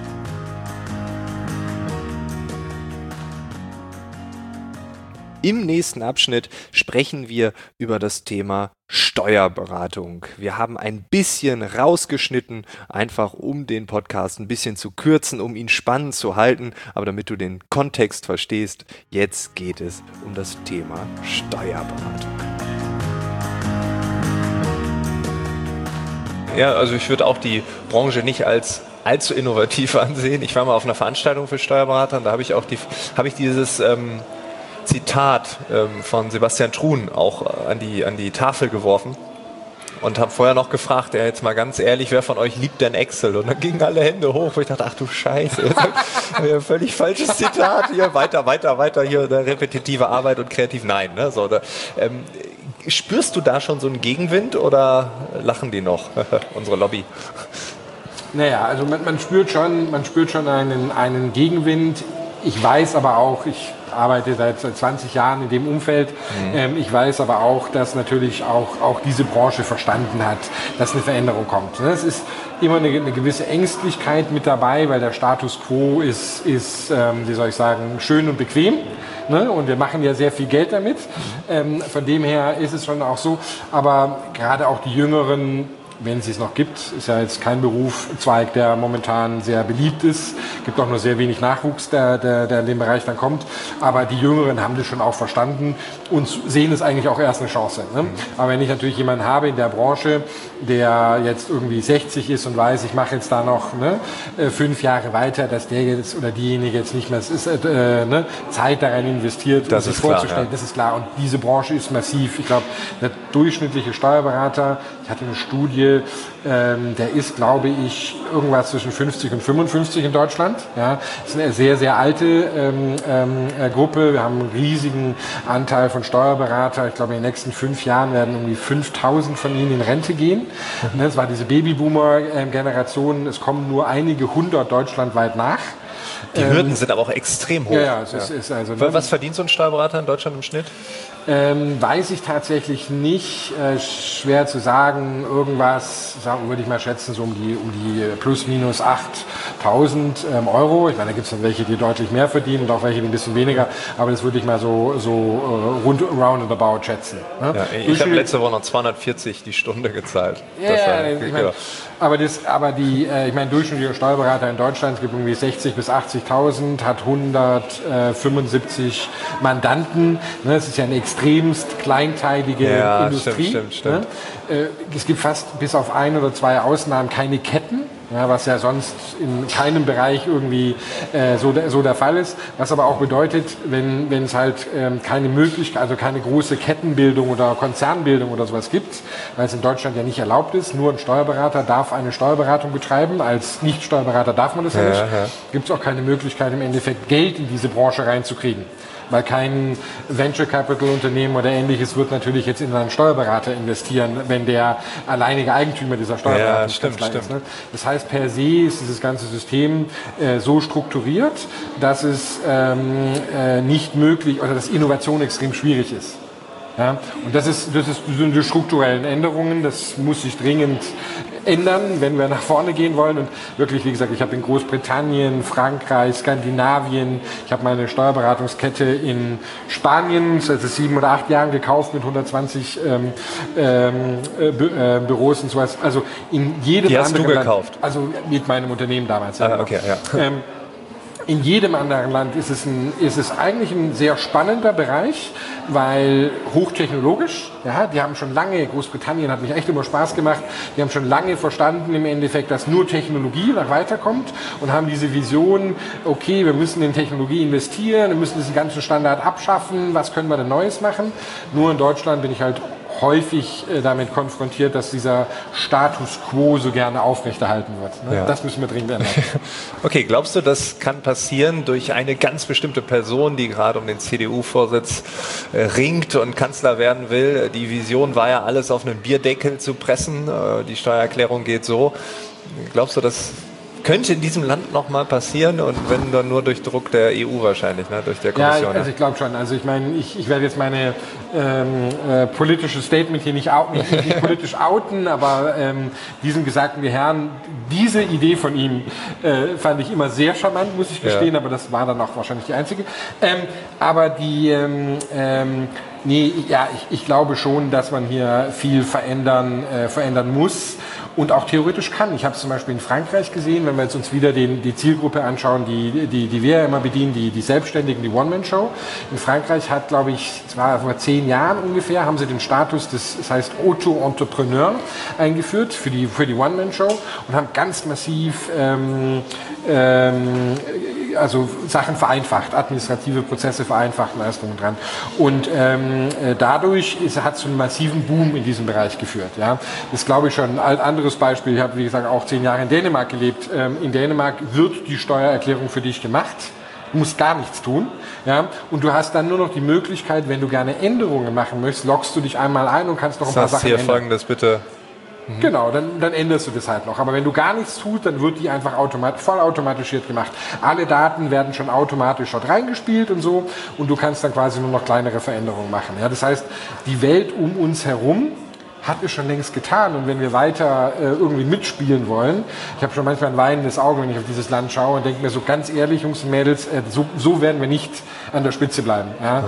Im nächsten Abschnitt sprechen wir über das Thema Steuerberatung. Wir haben ein bisschen rausgeschnitten, einfach um den Podcast ein bisschen zu kürzen, um ihn spannend zu halten. Aber damit du den Kontext verstehst, jetzt geht es um das Thema Steuerberatung. Ja, also ich würde auch die Branche nicht als allzu innovativ ansehen. Ich war mal auf einer Veranstaltung für Steuerberater und da habe ich dieses Zitat von Sebastian Truhn auch an die Tafel geworfen und habe vorher noch gefragt, jetzt mal ganz ehrlich, wer von euch liebt denn Excel? Und dann gingen alle Hände hoch, wo ich dachte, ach du Scheiße, völlig falsches Zitat hier, weiter, hier repetitive Arbeit und kreativ, nein. Ne? So, spürst du da schon so einen Gegenwind oder lachen die noch, unsere Lobby? Naja, also man spürt schon einen Gegenwind. Ich weiß aber auch, ich arbeite seit 20 Jahren in dem Umfeld. Ich weiß aber auch, dass natürlich auch diese Branche verstanden hat, dass eine Veränderung kommt. Es ist immer eine gewisse Ängstlichkeit mit dabei, weil der Status quo ist wie soll ich sagen, schön und bequem. Und wir machen ja sehr viel Geld damit. Von dem her ist es schon auch so. Aber gerade auch die Jüngeren, wenn es es noch gibt, ist ja jetzt kein Berufszweig, der momentan sehr beliebt ist. Gibt auch nur sehr wenig Nachwuchs, der in dem Bereich dann kommt. Aber die Jüngeren haben das schon auch verstanden und sehen es eigentlich auch erst eine Chance. Ne? Aber wenn ich natürlich jemanden habe in der Branche, der jetzt irgendwie 60 ist und weiß, ich mache jetzt da noch 5 Jahre weiter, dass der jetzt oder diejenige jetzt nicht mehr Zeit daran investiert, um sich vorzustellen, das ist klar. Und diese Branche ist massiv. Ich glaube, der durchschnittliche Steuerberater, ich hatte eine Studie, der ist, glaube ich, irgendwas zwischen 50 und 55 in Deutschland. Ja, das ist eine sehr, sehr alte Gruppe. Wir haben einen riesigen Anteil von Steuerberater. Ich glaube, in den nächsten 5 Jahren werden irgendwie 5.000 von ihnen in Rente gehen. Das war diese Babyboomer-Generation. Es kommen nur einige 100 deutschlandweit nach. Die Hürden sind aber auch extrem hoch. Ist also, was verdient so ein Steuerberater in Deutschland im Schnitt? Weiß ich tatsächlich nicht. Schwer zu sagen. Irgendwas, würde ich mal schätzen, so um die plus minus 8.000 Euro. Ich meine, da gibt es dann welche, die deutlich mehr verdienen und auch welche, die ein bisschen weniger. Aber das würde ich mal so roundabout schätzen. Ne? Ja, ich habe letzte Woche noch 240 die Stunde gezahlt. Ich meine, durchschnittlicher Steuerberater in Deutschland, es gibt irgendwie 60.000 bis 80.000, hat 175 Mandanten. Das ist ja eine extremst kleinteilige Industrie. Stimmt. Es gibt fast bis auf 1 oder 2 Ausnahmen keine Ketten. Ja, was ja sonst in keinem Bereich irgendwie so der Fall ist. Was aber auch bedeutet, wenn es halt keine Möglichkeit, also keine große Kettenbildung oder Konzernbildung oder sowas gibt, weil es in Deutschland ja nicht erlaubt ist, nur ein Steuerberater darf eine Steuerberatung betreiben, als Nicht-Steuerberater darf man das ja nicht, gibt es auch keine Möglichkeit im Endeffekt Geld in diese Branche reinzukriegen. Weil kein Venture Capital Unternehmen oder ähnliches wird natürlich jetzt in einen Steuerberater investieren, wenn der alleinige Eigentümer dieser Steuerberatungskanzlei ist. Ne? Das heißt, per se ist dieses ganze System so strukturiert, dass es nicht möglich oder dass Innovation extrem schwierig ist. Ja? Und das sind die strukturellen Änderungen, das muss sich dringend ändern, wenn wir nach vorne gehen wollen. Und wirklich, wie gesagt, ich habe in Großbritannien, Frankreich, Skandinavien, ich habe meine Steuerberatungskette in Spanien seit 7 oder 8 Jahren gekauft mit 120 Büros und sowas. Also in jedem anderen Land. Die hast du gekauft? Also mit meinem Unternehmen damals. Okay, ja. in jedem anderen Land ist es eigentlich ein sehr spannender Bereich, weil hochtechnologisch, ja, die haben schon lange, Großbritannien hat mich echt immer Spaß gemacht, die haben schon lange verstanden im Endeffekt, dass nur Technologie noch weiterkommt und haben diese Vision, okay, wir müssen in Technologie investieren, wir müssen diesen ganzen Standard abschaffen, was können wir denn Neues machen? Nur in Deutschland bin ich halt häufig damit konfrontiert, dass dieser Status quo so gerne aufrechterhalten wird. Ne? Ja. Das müssen wir dringend ändern. Okay, glaubst du, das kann passieren durch eine ganz bestimmte Person, die gerade um den CDU-Vorsitz ringt und Kanzler werden will? Die Vision war ja, alles auf einen Bierdeckel zu pressen. Die Steuererklärung geht so. Glaubst du, das könnte in diesem Land nochmal passieren und wenn dann nur durch Druck der EU wahrscheinlich, ne? Durch der Kommission? Ja, also ich glaube schon. Also ich meine, ich werde jetzt meine politische Statement hier nicht politisch outen, aber diesen gesagten Herrn, diese Idee von ihm fand ich immer sehr charmant, muss ich gestehen, aber das war dann auch wahrscheinlich die einzige. Aber die ich glaube schon, dass man hier viel verändern muss und auch theoretisch kann. Ich habe es zum Beispiel in Frankreich gesehen, wenn wir jetzt uns wieder die Zielgruppe anschauen, die wir ja immer bedienen, die Selbstständigen, die One-Man-Show. In Frankreich hat, glaube ich, es war vor 10 Jahren ungefähr, haben sie den Status das heißt Auto-Entrepreneur eingeführt für die One-Man-Show und haben ganz massiv also Sachen vereinfacht, administrative Prozesse vereinfacht, Leistungen dran. Und dadurch hat es zu einem massiven Boom in diesem Bereich geführt. Ja. Das glaube ich schon. Ein anderes Beispiel, ich habe wie gesagt auch 10 Jahre in Dänemark gelebt. In Dänemark wird die Steuererklärung für dich gemacht. Du musst gar nichts tun. Ja. Und du hast dann nur noch die Möglichkeit, wenn du gerne Änderungen machen möchtest, loggst du dich einmal ein und kannst noch ein paar Sachen ändern. Hier folgendes bitte. Genau, dann änderst du das halt noch. Aber wenn du gar nichts tust, dann wird die einfach vollautomatisiert gemacht. Alle Daten werden schon automatisch dort reingespielt und so und du kannst dann quasi nur noch kleinere Veränderungen machen. Ja, das heißt, die Welt um uns herum hat es schon längst getan und wenn wir weiter irgendwie mitspielen wollen, ich habe schon manchmal ein weinendes Auge, wenn ich auf dieses Land schaue und denke mir so ganz ehrlich, Jungs und Mädels, so werden wir nicht an der Spitze bleiben. Ja?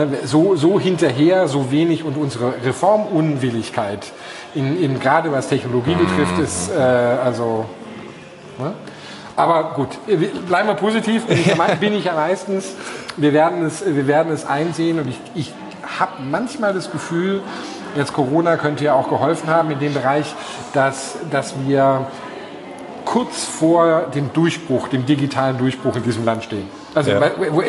So hinterher, so wenig und unsere Reformunwilligkeit gerade was Technologie betrifft, ist also. Ne? Aber gut, bleiben wir positiv. Bin ich ja meistens. Wir werden es einsehen und ich habe manchmal das Gefühl, jetzt Corona könnte ja auch geholfen haben in dem Bereich, dass wir kurz vor dem Durchbruch, dem digitalen Durchbruch in diesem Land stehen. Also wo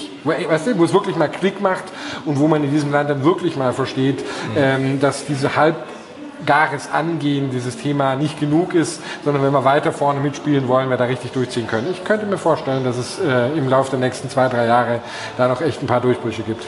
es wirklich mal Klick macht und wo man in diesem Land dann wirklich mal versteht, dass diese halbgares Angehen dieses Thema nicht genug ist, sondern wenn wir weiter vorne mitspielen wollen, wir da richtig durchziehen können. Ich könnte mir vorstellen, dass es im Laufe der nächsten 2-3 Jahre da noch echt ein paar Durchbrüche gibt.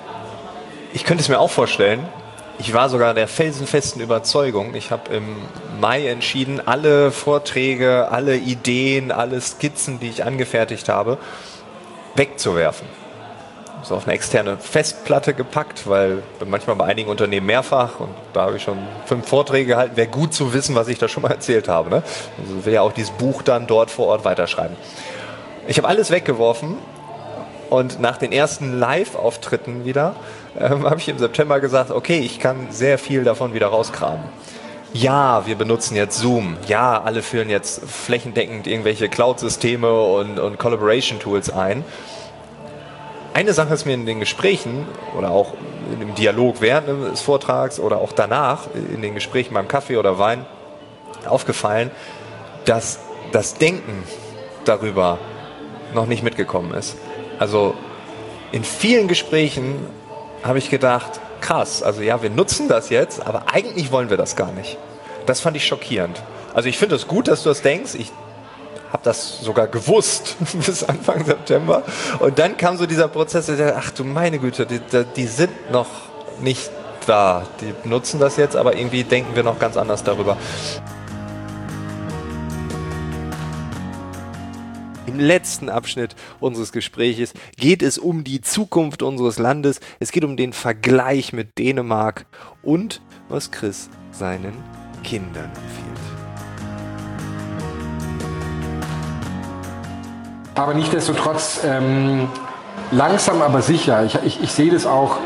Ich könnte es mir auch vorstellen. Ich war sogar der felsenfesten Überzeugung, ich habe im Mai entschieden, alle Vorträge, alle Ideen, alle Skizzen, die ich angefertigt habe, wegzuwerfen. So auf eine externe Festplatte gepackt, weil manchmal bei einigen Unternehmen mehrfach und da habe ich schon 5 Vorträge gehalten, wäre gut zu wissen, was ich da schon mal erzählt habe. Ne? Also ich will ja auch dieses Buch dann dort vor Ort weiterschreiben. Ich habe alles weggeworfen und nach den ersten Live-Auftritten wieder habe ich im September gesagt, okay, ich kann sehr viel davon wieder rauskramen. Ja, wir benutzen jetzt Zoom. Ja, alle führen jetzt flächendeckend irgendwelche Cloud-Systeme und Collaboration-Tools ein. Eine Sache ist mir in den Gesprächen oder auch im Dialog während des Vortrags oder auch danach in den Gesprächen beim Kaffee oder Wein aufgefallen, dass das Denken darüber noch nicht mitgekommen ist. Also in vielen Gesprächen habe ich gedacht, krass, also ja, wir nutzen das jetzt, aber eigentlich wollen wir das gar nicht. Das fand ich schockierend. Also ich finde es gut, dass du das denkst. Ich habe das sogar gewusst bis Anfang September. Und dann kam so dieser Prozess, ach du meine Güte, die sind noch nicht da. Die nutzen das jetzt, aber irgendwie denken wir noch ganz anders darüber. Im letzten Abschnitt unseres Gespräches geht es um die Zukunft unseres Landes. Es geht um den Vergleich mit Dänemark und was Chris seinen Kindern empfiehlt. Aber nichtsdestotrotz langsam aber sicher. Ich sehe das auch,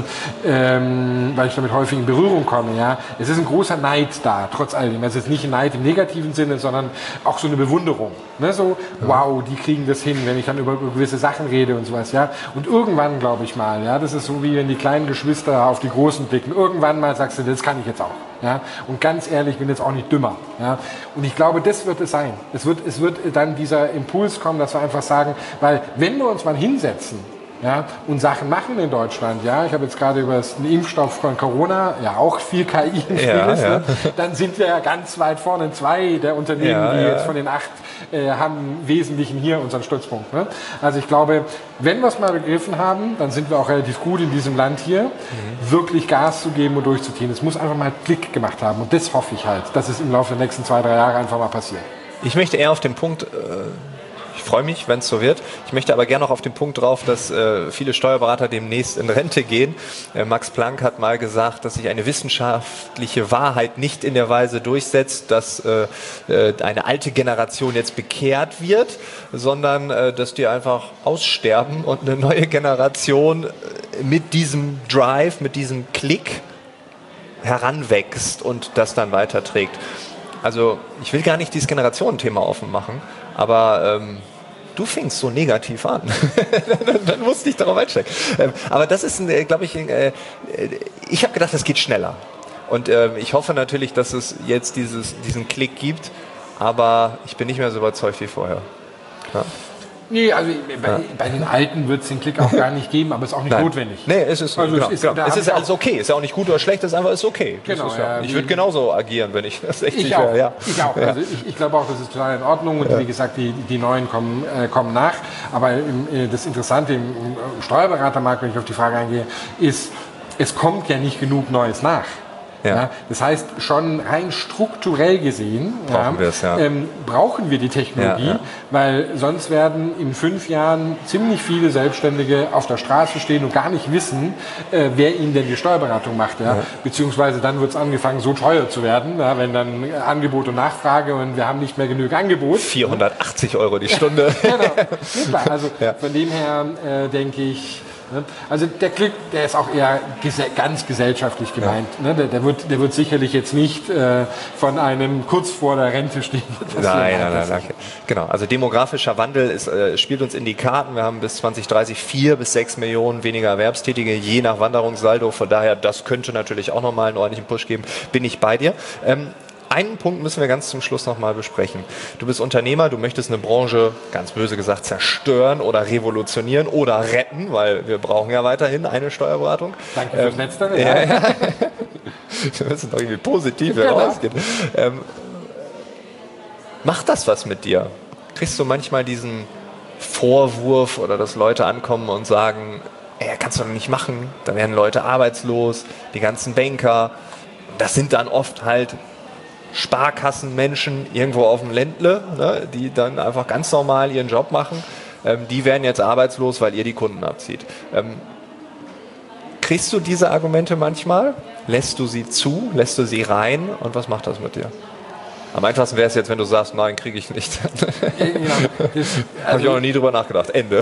weil ich damit häufig in Berührung komme. Ja, es ist ein großer Neid da, trotz alledem. Es ist nicht ein Neid im negativen Sinne, sondern auch so eine Bewunderung. Ne? So, wow, die kriegen das hin, wenn ich dann über gewisse Sachen rede und sowas. Ja, und irgendwann, glaube ich mal, ja, das ist so wie wenn die kleinen Geschwister auf die Großen blicken. Irgendwann mal sagst du, das kann ich jetzt auch. Ja, und ganz ehrlich, ich bin jetzt auch nicht dümmer. Ja, und ich glaube, das wird es sein. Es wird dann dieser Impuls kommen, dass wir einfach sagen, weil wenn wir uns mal hinsetzen, ja, und Sachen machen in Deutschland, ja, ich habe jetzt gerade über den Impfstoff von Corona, ja auch viel KI im Spiel ist, ne? Dann sind wir ja ganz weit vorne. 2 der Unternehmen, die jetzt von den 8 haben im Wesentlichen hier unseren Stützpunkt. Ne? Also ich glaube, wenn wir es mal begriffen haben, dann sind wir auch relativ gut in diesem Land hier, wirklich Gas zu geben und durchzuziehen. Es muss einfach mal Klick gemacht haben und das hoffe ich halt, dass es im Laufe der nächsten 2-3 Jahre einfach mal passiert. Ich möchte eher auf den Punkt... Ich freue mich, wenn es so wird. Ich möchte aber gerne noch auf den Punkt drauf, dass viele Steuerberater demnächst in Rente gehen. Max Planck hat mal gesagt, dass sich eine wissenschaftliche Wahrheit nicht in der Weise durchsetzt, dass eine alte Generation jetzt bekehrt wird, sondern dass die einfach aussterben und eine neue Generation mit diesem Drive, mit diesem Klick heranwächst und das dann weiterträgt. Also ich will gar nicht dieses Generationenthema offen machen, aber du fingst so negativ an. Dann musste ich darauf einsteigen. Aber das ist, glaube ich, ich habe gedacht, das geht schneller. Und ich hoffe natürlich, dass es jetzt diesen Klick gibt, aber ich bin nicht mehr so überzeugt wie vorher. Ja. Nee, also bei den Alten wird es den Klick auch gar nicht geben, aber es ist auch nicht notwendig. Nee, es ist, also genau, es ist alles okay. Es ist ja auch nicht gut oder schlecht, es ist einfach okay. Genau, ich würde genauso agieren, wenn ich 60 wäre. Ja. Ich auch. Also ich glaube auch, das ist total in Ordnung und wie gesagt, die Neuen kommen nach. Aber das Interessante im Steuerberatermarkt, wenn ich auf die Frage eingehe, ist, es kommt ja nicht genug Neues nach. Ja, das heißt, schon rein strukturell gesehen brauchen wir die Technologie, weil sonst werden in 5 Jahren ziemlich viele Selbstständige auf der Straße stehen und gar nicht wissen, wer ihnen denn die Steuerberatung macht. Ja? Beziehungsweise dann wird es angefangen, so teuer zu werden, wenn dann Angebot und Nachfrage und wir haben nicht mehr genug Angebot. 480 € die Stunde. Genau. Also von dem her denke ich, also der Klick, der ist auch eher ganz gesellschaftlich gemeint. Ja. Ne? Der wird sicherlich jetzt nicht von einem kurz vor der Rente stehen. Nein. Genau, also demografischer Wandel spielt uns in die Karten. Wir haben bis 2030 4 bis 6 Millionen weniger Erwerbstätige, je nach Wanderungssaldo. Von daher, das könnte natürlich auch nochmal einen ordentlichen Push geben. Bin ich bei dir. Einen Punkt müssen wir ganz zum Schluss nochmal besprechen. Du bist Unternehmer, du möchtest eine Branche, ganz böse gesagt, zerstören oder revolutionieren oder retten, weil wir brauchen ja weiterhin eine Steuerberatung. Danke fürs Letztere. Wir müssen doch irgendwie positiv herausgehen. Macht das was mit dir? Kriegst du manchmal diesen Vorwurf oder dass Leute ankommen und sagen, kannst du doch nicht machen, da werden Leute arbeitslos, die ganzen Banker, das sind dann oft halt Sparkassenmenschen irgendwo auf dem Ländle, ne, die dann einfach ganz normal ihren Job machen, die werden jetzt arbeitslos, weil ihr die Kunden abzieht. Kriegst du diese Argumente manchmal? Lässt du sie zu? Lässt du sie rein? Und was macht das mit dir? Am einfachsten wäre es jetzt, wenn du sagst, nein, kriege ich nicht. Habe ich auch noch nie drüber nachgedacht. Ende.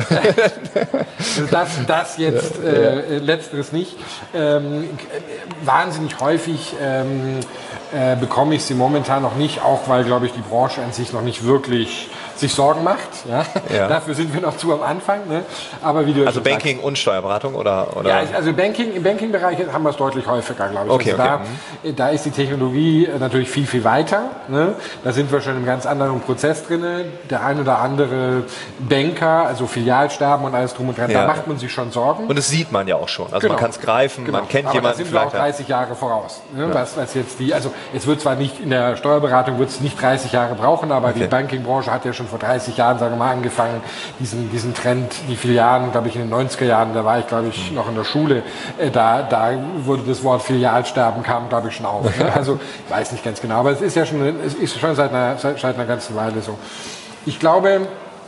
Das jetzt, letzteres nicht. Wahnsinnig häufig bekomme ich sie momentan noch nicht, auch weil, glaube ich, die Branche an sich noch nicht wirklich sich Sorgen macht. Ja? Dafür sind wir noch zu am Anfang. Ne? Aber wie du also Banking sagst, und Steuerberatung? Oder? Ja, also im Banking-Bereich haben wir es deutlich häufiger, glaube ich. Da ist die Technologie natürlich viel, viel weiter. Ne? Da sind wir schon im ganz anderen Prozess drin. Der ein oder andere Banker, also Filialsterben und alles drum und dran, da macht man sich schon Sorgen. Und das sieht man ja auch schon. Also man kann es greifen, man kennt jemanden. Da sind wir auch 30 Jahre voraus. Ne? Was jetzt also es wird zwar nicht in der Steuerberatung wird es nicht 30 Jahre brauchen, aber die Banking-Branche hat ja schon vor 30 Jahren, sagen wir mal, angefangen, diesen Trend, die Filialen, glaube ich, in den 90er Jahren, da war ich, glaube ich, noch in der Schule, da wurde das Wort Filialsterben, kam, glaube ich, schon auf. Ne? Also, ich weiß nicht ganz genau, aber es ist ja schon, seit einer ganzen Weile so. Ich glaube,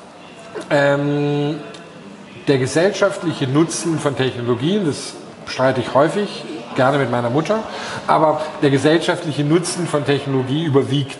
der gesellschaftliche Nutzen von Technologien, das streite ich häufig, gerne mit meiner Mutter, aber der gesellschaftliche Nutzen von Technologie überwiegt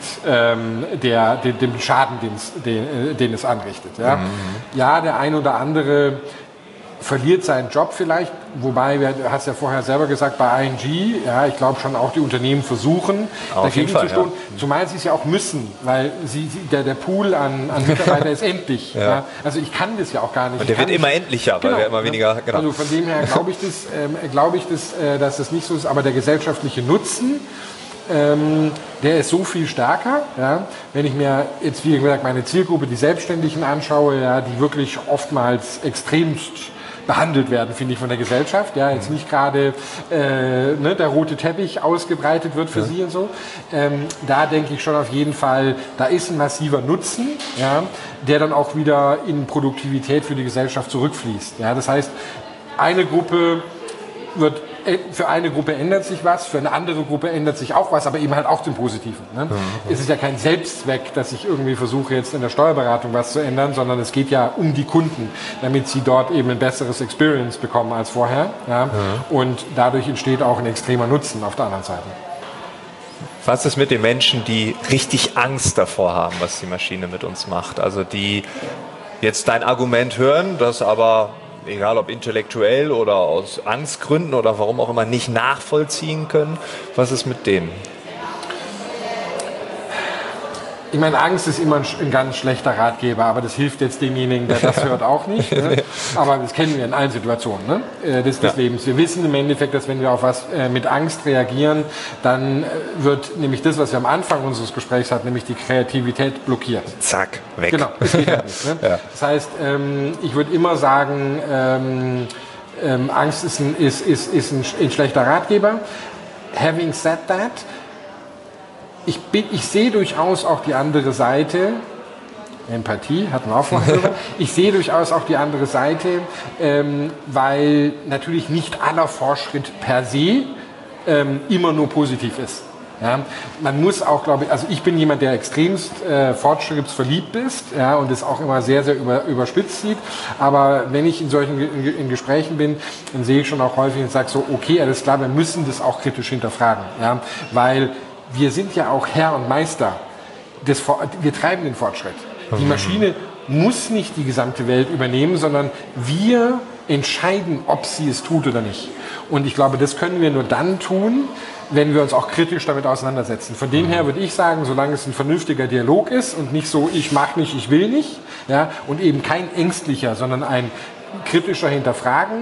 dem Schaden, den es anrichtet. Ja? Ja, der ein oder andere verliert seinen Job vielleicht, wobei, du hast ja vorher selber gesagt, bei ING, ja, ich glaube schon auch die Unternehmen versuchen, dagegen zu tun, zumal sie es ja auch müssen, weil der Pool an Mitarbeitern ist endlich. Ja. Ja. Also ich kann das ja auch gar nicht. Und der wird immer endlicher, weil wir immer weniger... Genau. Also von dem her glaube ich, dass das nicht so ist, aber der gesellschaftliche Nutzen, der ist so viel stärker. Ja. Wenn ich mir jetzt, wie gesagt, meine Zielgruppe, die Selbstständigen anschaue, ja, die wirklich oftmals extremst behandelt werden, finde ich, von der Gesellschaft. Ja, jetzt nicht gerade der rote Teppich ausgebreitet wird für sie und so. Da denke ich schon auf jeden Fall, da ist ein massiver Nutzen, ja, der dann auch wieder in Produktivität für die Gesellschaft zurückfließt. Ja, das heißt, für eine Gruppe ändert sich was, für eine andere Gruppe ändert sich auch was, aber eben halt auch zum Positiven. Ne? Es ist ja kein Selbstzweck, dass ich irgendwie versuche, jetzt in der Steuerberatung was zu ändern, sondern es geht ja um die Kunden, damit sie dort eben ein besseres Experience bekommen als vorher. Ja? Und dadurch entsteht auch ein extremer Nutzen auf der anderen Seite. Was ist mit den Menschen, die richtig Angst davor haben, was die Maschine mit uns macht? Also die jetzt dein Argument hören, das aber... egal ob intellektuell oder aus Angstgründen oder warum auch immer, nicht nachvollziehen können. Was ist mit denen? Ich meine, Angst ist immer ein ganz schlechter Ratgeber, aber das hilft jetzt demjenigen, der das hört, auch nicht. Ne? Aber das kennen wir in allen Situationen des Lebens. Wir wissen im Endeffekt, dass wenn wir auf was mit Angst reagieren, dann wird nämlich das, was wir am Anfang unseres Gesprächs hatten, nämlich die Kreativität blockiert. Zack, weg. Genau, das geht halt nicht. Ne? Ja. Das heißt, ich würde immer sagen, Angst ist ein schlechter Ratgeber. Having said that, ich sehe durchaus auch die andere Seite, Empathie hatten wir auch vorher drüber. Ich sehe durchaus auch die andere Seite, weil natürlich nicht aller Fortschritt per se immer nur positiv ist. Ja, man muss auch, glaube ich, also ich bin jemand, der extremst fortschrittsverliebt ist, ja, und es auch immer sehr, sehr überspitzt sieht. Aber wenn ich in solchen in Gesprächen bin, dann sehe ich schon auch häufig und sage so, okay, alles klar, wir müssen das auch kritisch hinterfragen, ja, weil wir sind ja auch Herr und Meister. Wir treiben den Fortschritt. Die Maschine muss nicht die gesamte Welt übernehmen, sondern wir entscheiden, ob sie es tut oder nicht. Und ich glaube, das können wir nur dann tun, wenn wir uns auch kritisch damit auseinandersetzen. Von dem her würde ich sagen, solange es ein vernünftiger Dialog ist und nicht so, ich mag nicht, ich will nicht, ja, und eben kein ängstlicher, sondern ein kritischer Hinterfragen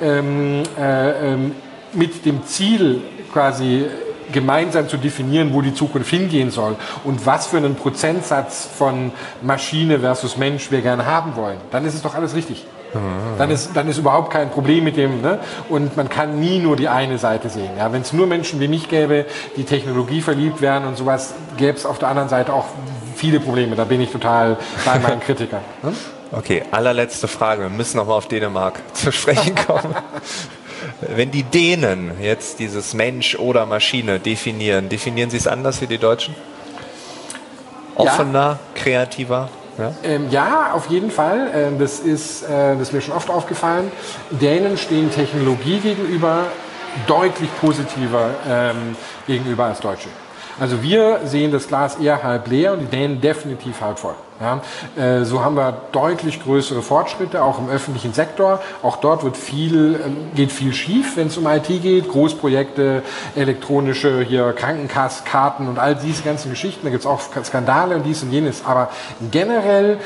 mit dem Ziel quasi gemeinsam zu definieren, wo die Zukunft hingehen soll und was für einen Prozentsatz von Maschine versus Mensch wir gerne haben wollen, dann ist es doch alles richtig. Dann ist überhaupt kein Problem mit dem, ne? Und man kann nie nur die eine Seite sehen. Ja? Wenn es nur Menschen wie mich gäbe, die Technologie verliebt wären und sowas, gäbe es auf der anderen Seite auch viele Probleme. Da bin ich total bei meinen Kritikern. Ne? Okay, allerletzte Frage. Wir müssen nochmal auf Dänemark zu sprechen kommen. Wenn die Dänen jetzt dieses Mensch oder Maschine definieren sie es anders wie die Deutschen? Offener, kreativer? Ja, auf jeden Fall. Das ist mir schon oft aufgefallen. Dänen stehen Technologie gegenüber deutlich positiver gegenüber als Deutsche. Also wir sehen das Glas eher halb leer und die Dänen definitiv halb voll. Ja, so haben wir deutlich größere Fortschritte, auch im öffentlichen Sektor. Auch dort geht viel schief, wenn es um IT geht. Großprojekte, elektronische hier Krankenkassenkarten und all diese ganzen Geschichten. Da gibt es auch Skandale und dies und jenes. Aber generell,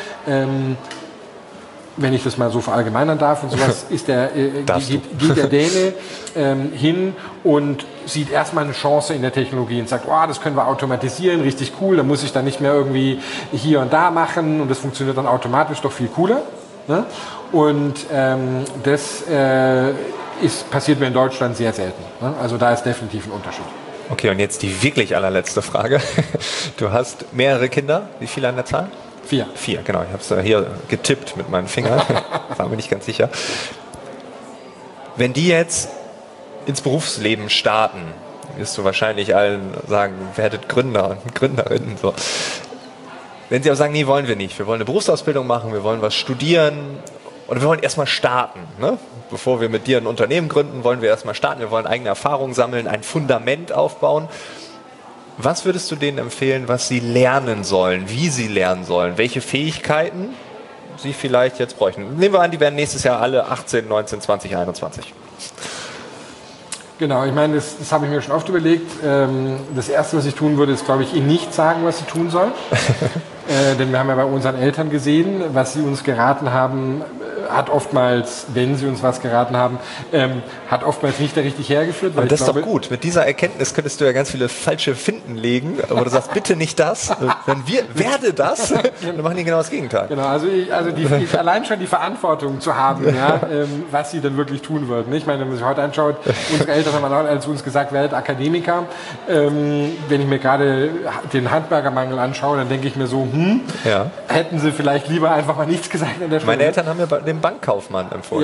wenn ich das mal so verallgemeinern darf und sowas, geht der Däne hin und sieht erstmal eine Chance in der Technologie und sagt, oh, das können wir automatisieren, richtig cool, da muss ich dann nicht mehr irgendwie hier und da machen und das funktioniert dann automatisch doch viel cooler. Ne? Und das passiert mir in Deutschland sehr selten. Ne? Also da ist definitiv ein Unterschied. Okay, und jetzt die wirklich allerletzte Frage. Du hast mehrere Kinder, wie viele an der Zahl? 4, genau. Ich habe es hier getippt mit meinen Fingern. War mir nicht ganz sicher. Wenn die jetzt ins Berufsleben starten, wirst du wahrscheinlich allen sagen, werdet Gründer und Gründerinnen. So. Wenn sie aber sagen, nee, wollen wir nicht. Wir wollen eine Berufsausbildung machen, wir wollen was studieren oder wir wollen erstmal starten. Ne? Bevor wir mit dir ein Unternehmen gründen, wollen wir erstmal starten. Wir wollen eigene Erfahrungen sammeln, ein Fundament aufbauen. Was würdest du denen empfehlen, was sie lernen sollen, wie sie lernen sollen? Welche Fähigkeiten sie vielleicht jetzt bräuchten. Nehmen wir an, die werden nächstes Jahr alle 18, 19, 20, 21. Genau, ich meine, das habe ich mir schon oft überlegt. Das Erste, was ich tun würde, ist, glaube ich, ihnen nicht sagen, was sie tun sollen. Denn wir haben ja bei unseren Eltern gesehen, was sie uns geraten haben, hat oftmals, wenn sie uns was geraten haben, hat oftmals nicht da richtig hergeführt. Aber das ist doch gut. Mit dieser Erkenntnis könntest du ja ganz viele falsche Finden legen, aber du sagst, bitte nicht das. Wenn werde das, dann machen die genau das Gegenteil. Genau, also allein schon die Verantwortung zu haben, ja, was sie dann wirklich tun würden. Ich meine, wenn man sich heute anschaut, unsere Eltern haben alle zu uns gesagt, werdet Akademiker. Wenn ich mir gerade den Handwerkermangel anschaue, dann denke ich mir so, hätten sie vielleicht lieber einfach mal nichts gesagt an der Stelle. Meine Eltern haben mir den Bankkaufmann empfohlen.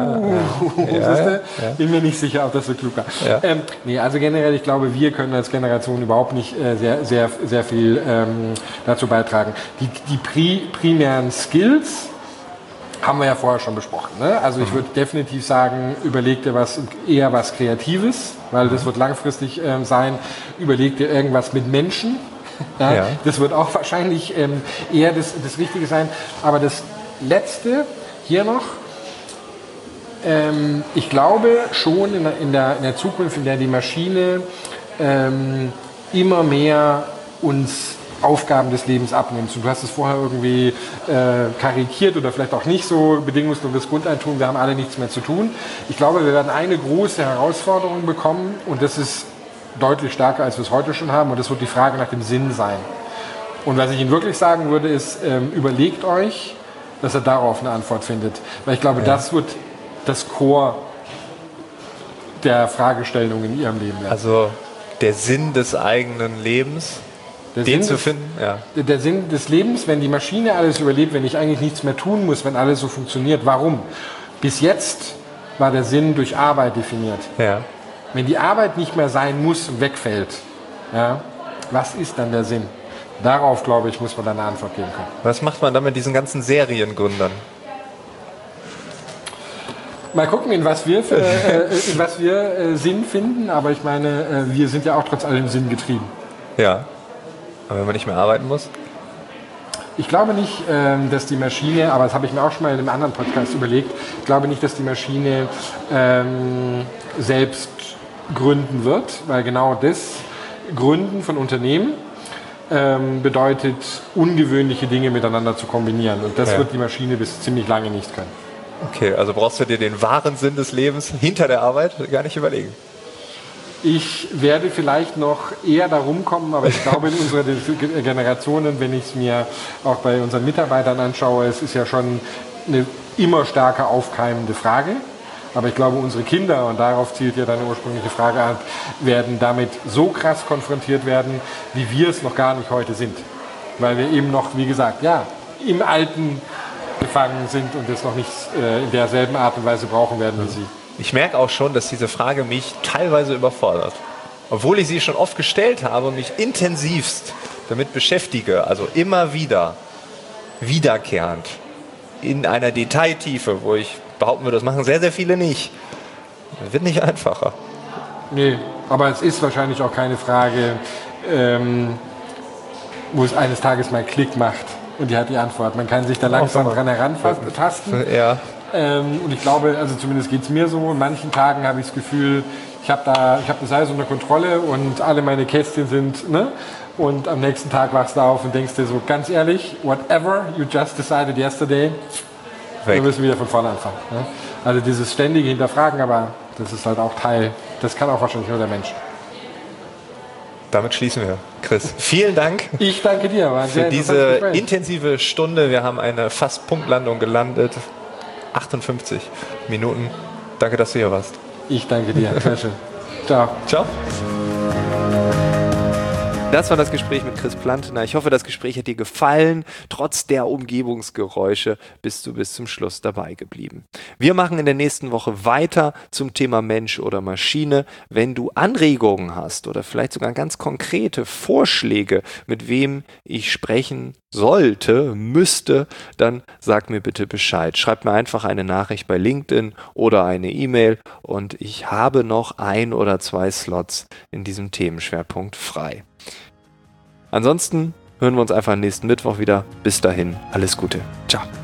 Bin mir nicht sicher, ob das so klug war. Ja. Also generell, ich glaube, wir können als Generation überhaupt nicht sehr viel dazu beitragen. Die primären Skills haben wir ja vorher schon besprochen. Ne? Also ich würde definitiv sagen, überleg dir eher was Kreatives, weil das wird langfristig sein. Überleg dir irgendwas mit Menschen. Ja. Das wird auch wahrscheinlich eher das Richtige sein. Aber das Letzte hier noch, ich glaube schon in der Zukunft, in der die Maschine immer mehr uns Aufgaben des Lebens abnimmt. Du hast es vorher irgendwie karikiert oder vielleicht auch nicht so, bedingungsloses Grundeinkommen, wir haben alle nichts mehr zu tun. Ich glaube, wir werden eine große Herausforderung bekommen und das ist deutlich stärker, als wir es heute schon haben und das wird die Frage nach dem Sinn sein. Und was ich Ihnen wirklich sagen würde, ist, überlegt euch, dass er darauf eine Antwort findet. Weil ich glaube, das wird das Core der Fragestellung in Ihrem Leben werden. Also der Sinn des eigenen Lebens, den zu finden? Ja. Der Sinn des Lebens, wenn die Maschine alles überlebt, wenn ich eigentlich nichts mehr tun muss, wenn alles so funktioniert. Warum? Bis jetzt war der Sinn durch Arbeit definiert. Ja. Wenn die Arbeit nicht mehr sein muss und wegfällt, was ist dann der Sinn? Darauf, glaube ich, muss man dann eine Antwort geben können. Was macht man dann mit diesen ganzen Seriengründern? Mal gucken, in was wir Sinn finden, aber ich meine, wir sind ja auch trotz allem Sinn getrieben. Ja, aber wenn man nicht mehr arbeiten muss? Ich glaube nicht, dass die Maschine, aber das habe ich mir auch schon mal in einem anderen Podcast überlegt, ich glaube nicht, dass die Maschine selbst gründen wird, weil genau das Gründen von Unternehmen bedeutet, ungewöhnliche Dinge miteinander zu kombinieren. Und das wird die Maschine bis ziemlich lange nicht können. Okay, also brauchst du dir den wahren Sinn des Lebens hinter der Arbeit gar nicht überlegen. Ich werde vielleicht noch eher darum kommen, aber ich glaube in unserer Generationen, wenn ich es mir auch bei unseren Mitarbeitern anschaue, es ist ja schon eine immer stärker aufkeimende Frage. Aber ich glaube, unsere Kinder, und darauf zielt ja deine ursprüngliche Frage ab, werden damit so krass konfrontiert werden, wie wir es noch gar nicht heute sind. Weil wir eben noch, wie gesagt, im Alten gefangen sind und es noch nicht in derselben Art und Weise brauchen werden wie sie. Ich merke auch schon, dass diese Frage mich teilweise überfordert. Obwohl ich sie schon oft gestellt habe und mich intensivst damit beschäftige, also immer wieder, wiederkehrend, in einer Detailtiefe, wo ich behaupten würde, das machen sehr, sehr viele nicht. Das wird nicht einfacher. Nee, aber es ist wahrscheinlich auch keine Frage, wo es eines Tages mal Klick macht und die hat die Antwort. Man kann sich da langsam dran herantasten. Ja. Und ich glaube, also zumindest geht es mir so, an manchen Tagen habe ich das Gefühl, ich habe das alles unter Kontrolle und alle meine Kästchen sind, ne? Und am nächsten Tag wachst du auf und denkst dir so, ganz ehrlich, whatever you just decided yesterday, wir müssen wieder von vorne anfangen. Ne? Also dieses ständige Hinterfragen, aber das ist halt auch Teil, das kann auch wahrscheinlich nur der Mensch. Damit schließen wir. Chris, vielen Dank. Ich danke dir. War für diese intensive Stunde. Wir haben eine fast Punktlandung gelandet. 58 Minuten. Danke, dass du hier warst. Ich danke dir. Sehr schön. Ciao. Ciao. Das war das Gespräch mit Chris Plantener. Ich hoffe, das Gespräch hat dir gefallen. Trotz der Umgebungsgeräusche bist du bis zum Schluss dabei geblieben. Wir machen in der nächsten Woche weiter zum Thema Mensch oder Maschine. Wenn du Anregungen hast oder vielleicht sogar ganz konkrete Vorschläge, mit wem ich sprechen sollte, müsste, dann sag mir bitte Bescheid. Schreib mir einfach eine Nachricht bei LinkedIn oder eine E-Mail und ich habe noch 1 oder 2 Slots in diesem Themenschwerpunkt frei. Ansonsten hören wir uns einfach nächsten Mittwoch wieder. Bis dahin, alles Gute. Ciao.